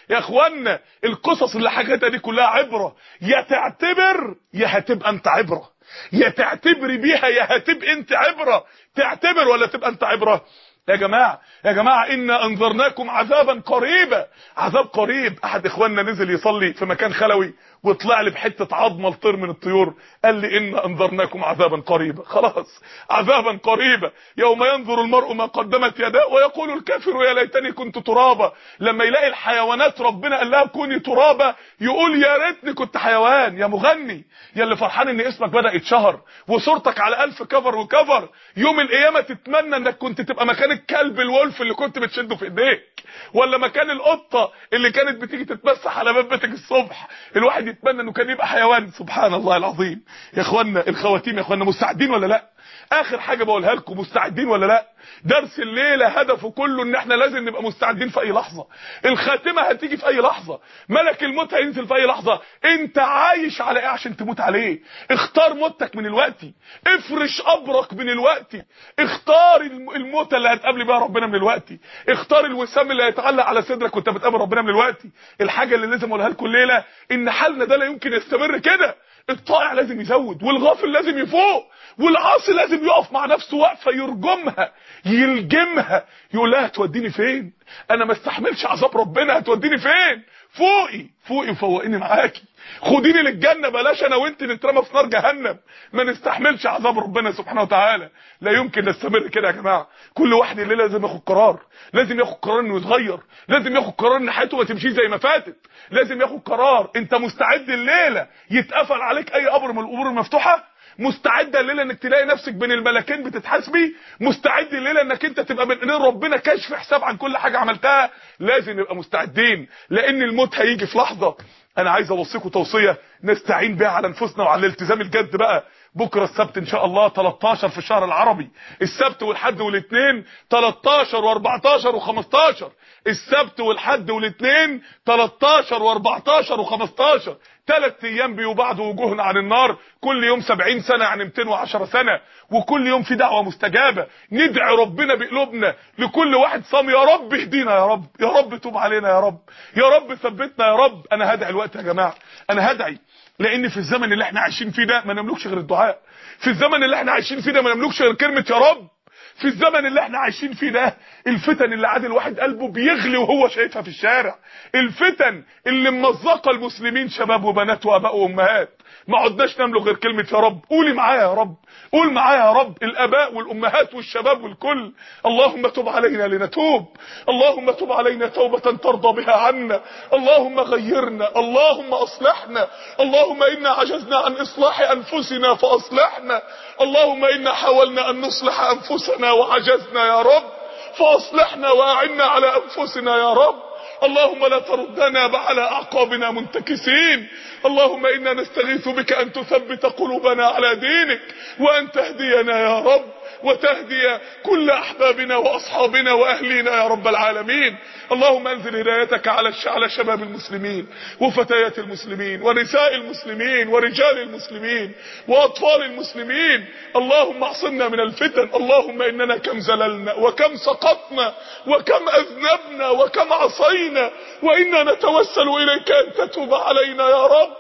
S1: يا اخوانا القصص اللي حكيتها دي كلها عبره، يا تعتبر يا هتبقى انت عبره، يا تعتبري بيها يا هتبقى انت عبره. تعتبر ولا تبقى انت عبره؟ يا جماعه يا جماعه إنا أنذرناكم عذابا قريبا. عذاب قريب. احد اخواننا نزل يصلي في مكان خلوي وطلع لي بحته عظمه لطير من الطيور، قال لي إنا أنذرناكم عذابا قريبا. خلاص عذابا قريبا، يوم ينظر المرء ما قدمت يداه ويقول الكافر يا ليتني كنت ترابا. لما يلاقي الحيوانات ربنا قال لها كوني ترابا يقول يا ريتني كنت حيوان. يا مغني يا اللي فرحان ان اسمك بدأ يتشهر وصورتك على ألف كفر وكفر، يوم القيامه تتمنى انك كنت تبقى مكان الكلب الولف اللي كنت بتشده في ايديك، ولا مكان القطه اللي كانت بتيجي تتمسح على باب بيتك الصبح. الواحد يتمنى انه كان يبقى حيوان. سبحان الله العظيم. يا اخوانا الخواتيم، يا اخوانا مستعدين ولا لا؟ اخر حاجه بقولها لكم، مستعدين ولا لا؟ درس الليله هدفه كله ان احنا لازم نبقى مستعدين في اي لحظه. الخاتمه هتيجي في اي لحظه، ملك الموت هينزل في اي لحظه. انت عايش على ايه عشان تموت عليه؟ اختار موتك من الوقت، افرش قبرك من الوقت، اختار الموت اللي هتقابل بيها ربنا من الوقت، اختار الوسام اللي هيتعلق على صدرك وانت بتقابل ربنا من الوقت. الحاجه اللي لازم اقولها لكم الليله ان حالنا ده لا يمكن يستمر كده. الطائع لازم يزود، والغافل لازم يفوق، والعاصي لازم يقف مع نفسه وقفه يرجمها يلجمها، يقول لها هتوديني فين؟ انا ما استحملش عذاب ربنا، هتوديني فين؟ فوقي فوقي وفوقيني معاكي، خديني للجنه، بلاش انا وانت نترمى في نار جهنم. ما نستحملش عذاب ربنا سبحانه وتعالى. لا يمكن نستمر كده يا جماعه. كل واحد الليله لازم ياخد قرار، لازم ياخد قرار انه يتغير، لازم ياخد قرار ان حياته ما تمشيش زي ما فاتت، لازم ياخد قرار. انت مستعد الليله يتقفل عليك اي قبر من القبور المفتوحه؟ مستعد الليله انك تلاقي نفسك بين الملكين بتتحاسبي؟ مستعد الليله انك انت تبقى بين ايدين ربنا كاشف حساب عن كل حاجه عملتها؟ لازم نبقى مستعدين، لان الموت هيجي في لحظه. انا عايز اوصيكم توصيه نستعين بيها على انفسنا وعلى الالتزام الجد بقى. بكره السبت ان شاء الله تلتاشر في الشهر العربي، السبت والحد والاثنين تلتاشر واربعتاشر وخمستاشر، السبت والحد والاثنين تلتاشر واربعتاشر وخمستاشر، ثلاث ايام بيبعدوا وجوهنا عن النار، كل يوم سبعين سنه يعني مئتين وعشرة سنه، وكل يوم في دعوه مستجابه. ندعي ربنا بقلوبنا لكل واحد صام، يا رب اهدينا، يا رب يا رب توب علينا، يا رب يا رب ثبتنا يا رب. انا هدعي الوقت يا جماعه، انا هدعي، لان في الزمن اللي احنا عايشين فيه ده ما نملكش غير الدعاء. في الزمن اللي احنا عايشين فيه ده ما نملكش غير كلمه يا رب. في الزمن اللي احنا عايشين فيه ده الفتن اللي عاد الواحد قلبه بيغلي وهو شايفها في الشارع، الفتن اللي ممزقه المسلمين شباب وبنات واباء وامهات، ما عدناش نملك غير كلمه يا رب. قولي معايا يا رب، قول معايا يا رب، الاباء والامهات والشباب والكل. اللهم تب علينا لنتوب، اللهم تب علينا توبه ترضى بها عنا، اللهم غيرنا، اللهم اصلحنا، اللهم انا عجزنا عن اصلاح انفسنا فاصلحنا، اللهم انا حاولنا ان نصلح انفسنا وعجزنا يا رب فاصلحنا واعنا على انفسنا يا رب. اللهم لا تردنا على اعقابنا منتكسين، اللهم انا نستغيث بك ان تثبت قلوبنا على دينك، وان تهدينا يا رب، وتهدي كل احبابنا واصحابنا واهلينا يا رب العالمين. اللهم انزل هدايتك على على شباب المسلمين وفتيات المسلمين ونساء المسلمين ورجال المسلمين واطفال المسلمين. اللهم اعصمنا من الفتن. اللهم اننا كم زللنا وكم سقطنا وكم اذنبنا وكم عصينا، وانا نتوسل اليك ان تتوب علينا يا رب،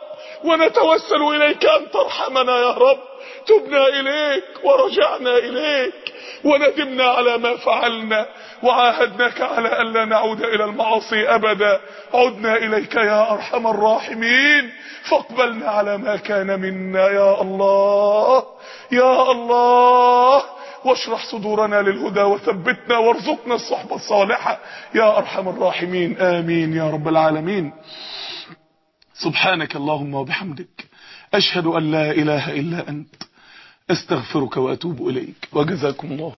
S1: ونتوسل اليك ان ترحمنا يا رب. تبنا اليك ورجعنا اليك وندمنا على ما فعلنا، وعاهدناك على ألا نعود إلى المعاصي أبدا. عدنا إليك يا أرحم الراحمين، فاقبلنا على ما كان منا يا الله يا الله، واشرح صدورنا للهدى وثبتنا وارزقنا الصحبة الصالحة يا أرحم الراحمين. آمين يا رب العالمين. سبحانك اللهم وبحمدك، أشهد أن لا إله إلا أنت، أستغفرك وأتوب إليك، وجزاكم الله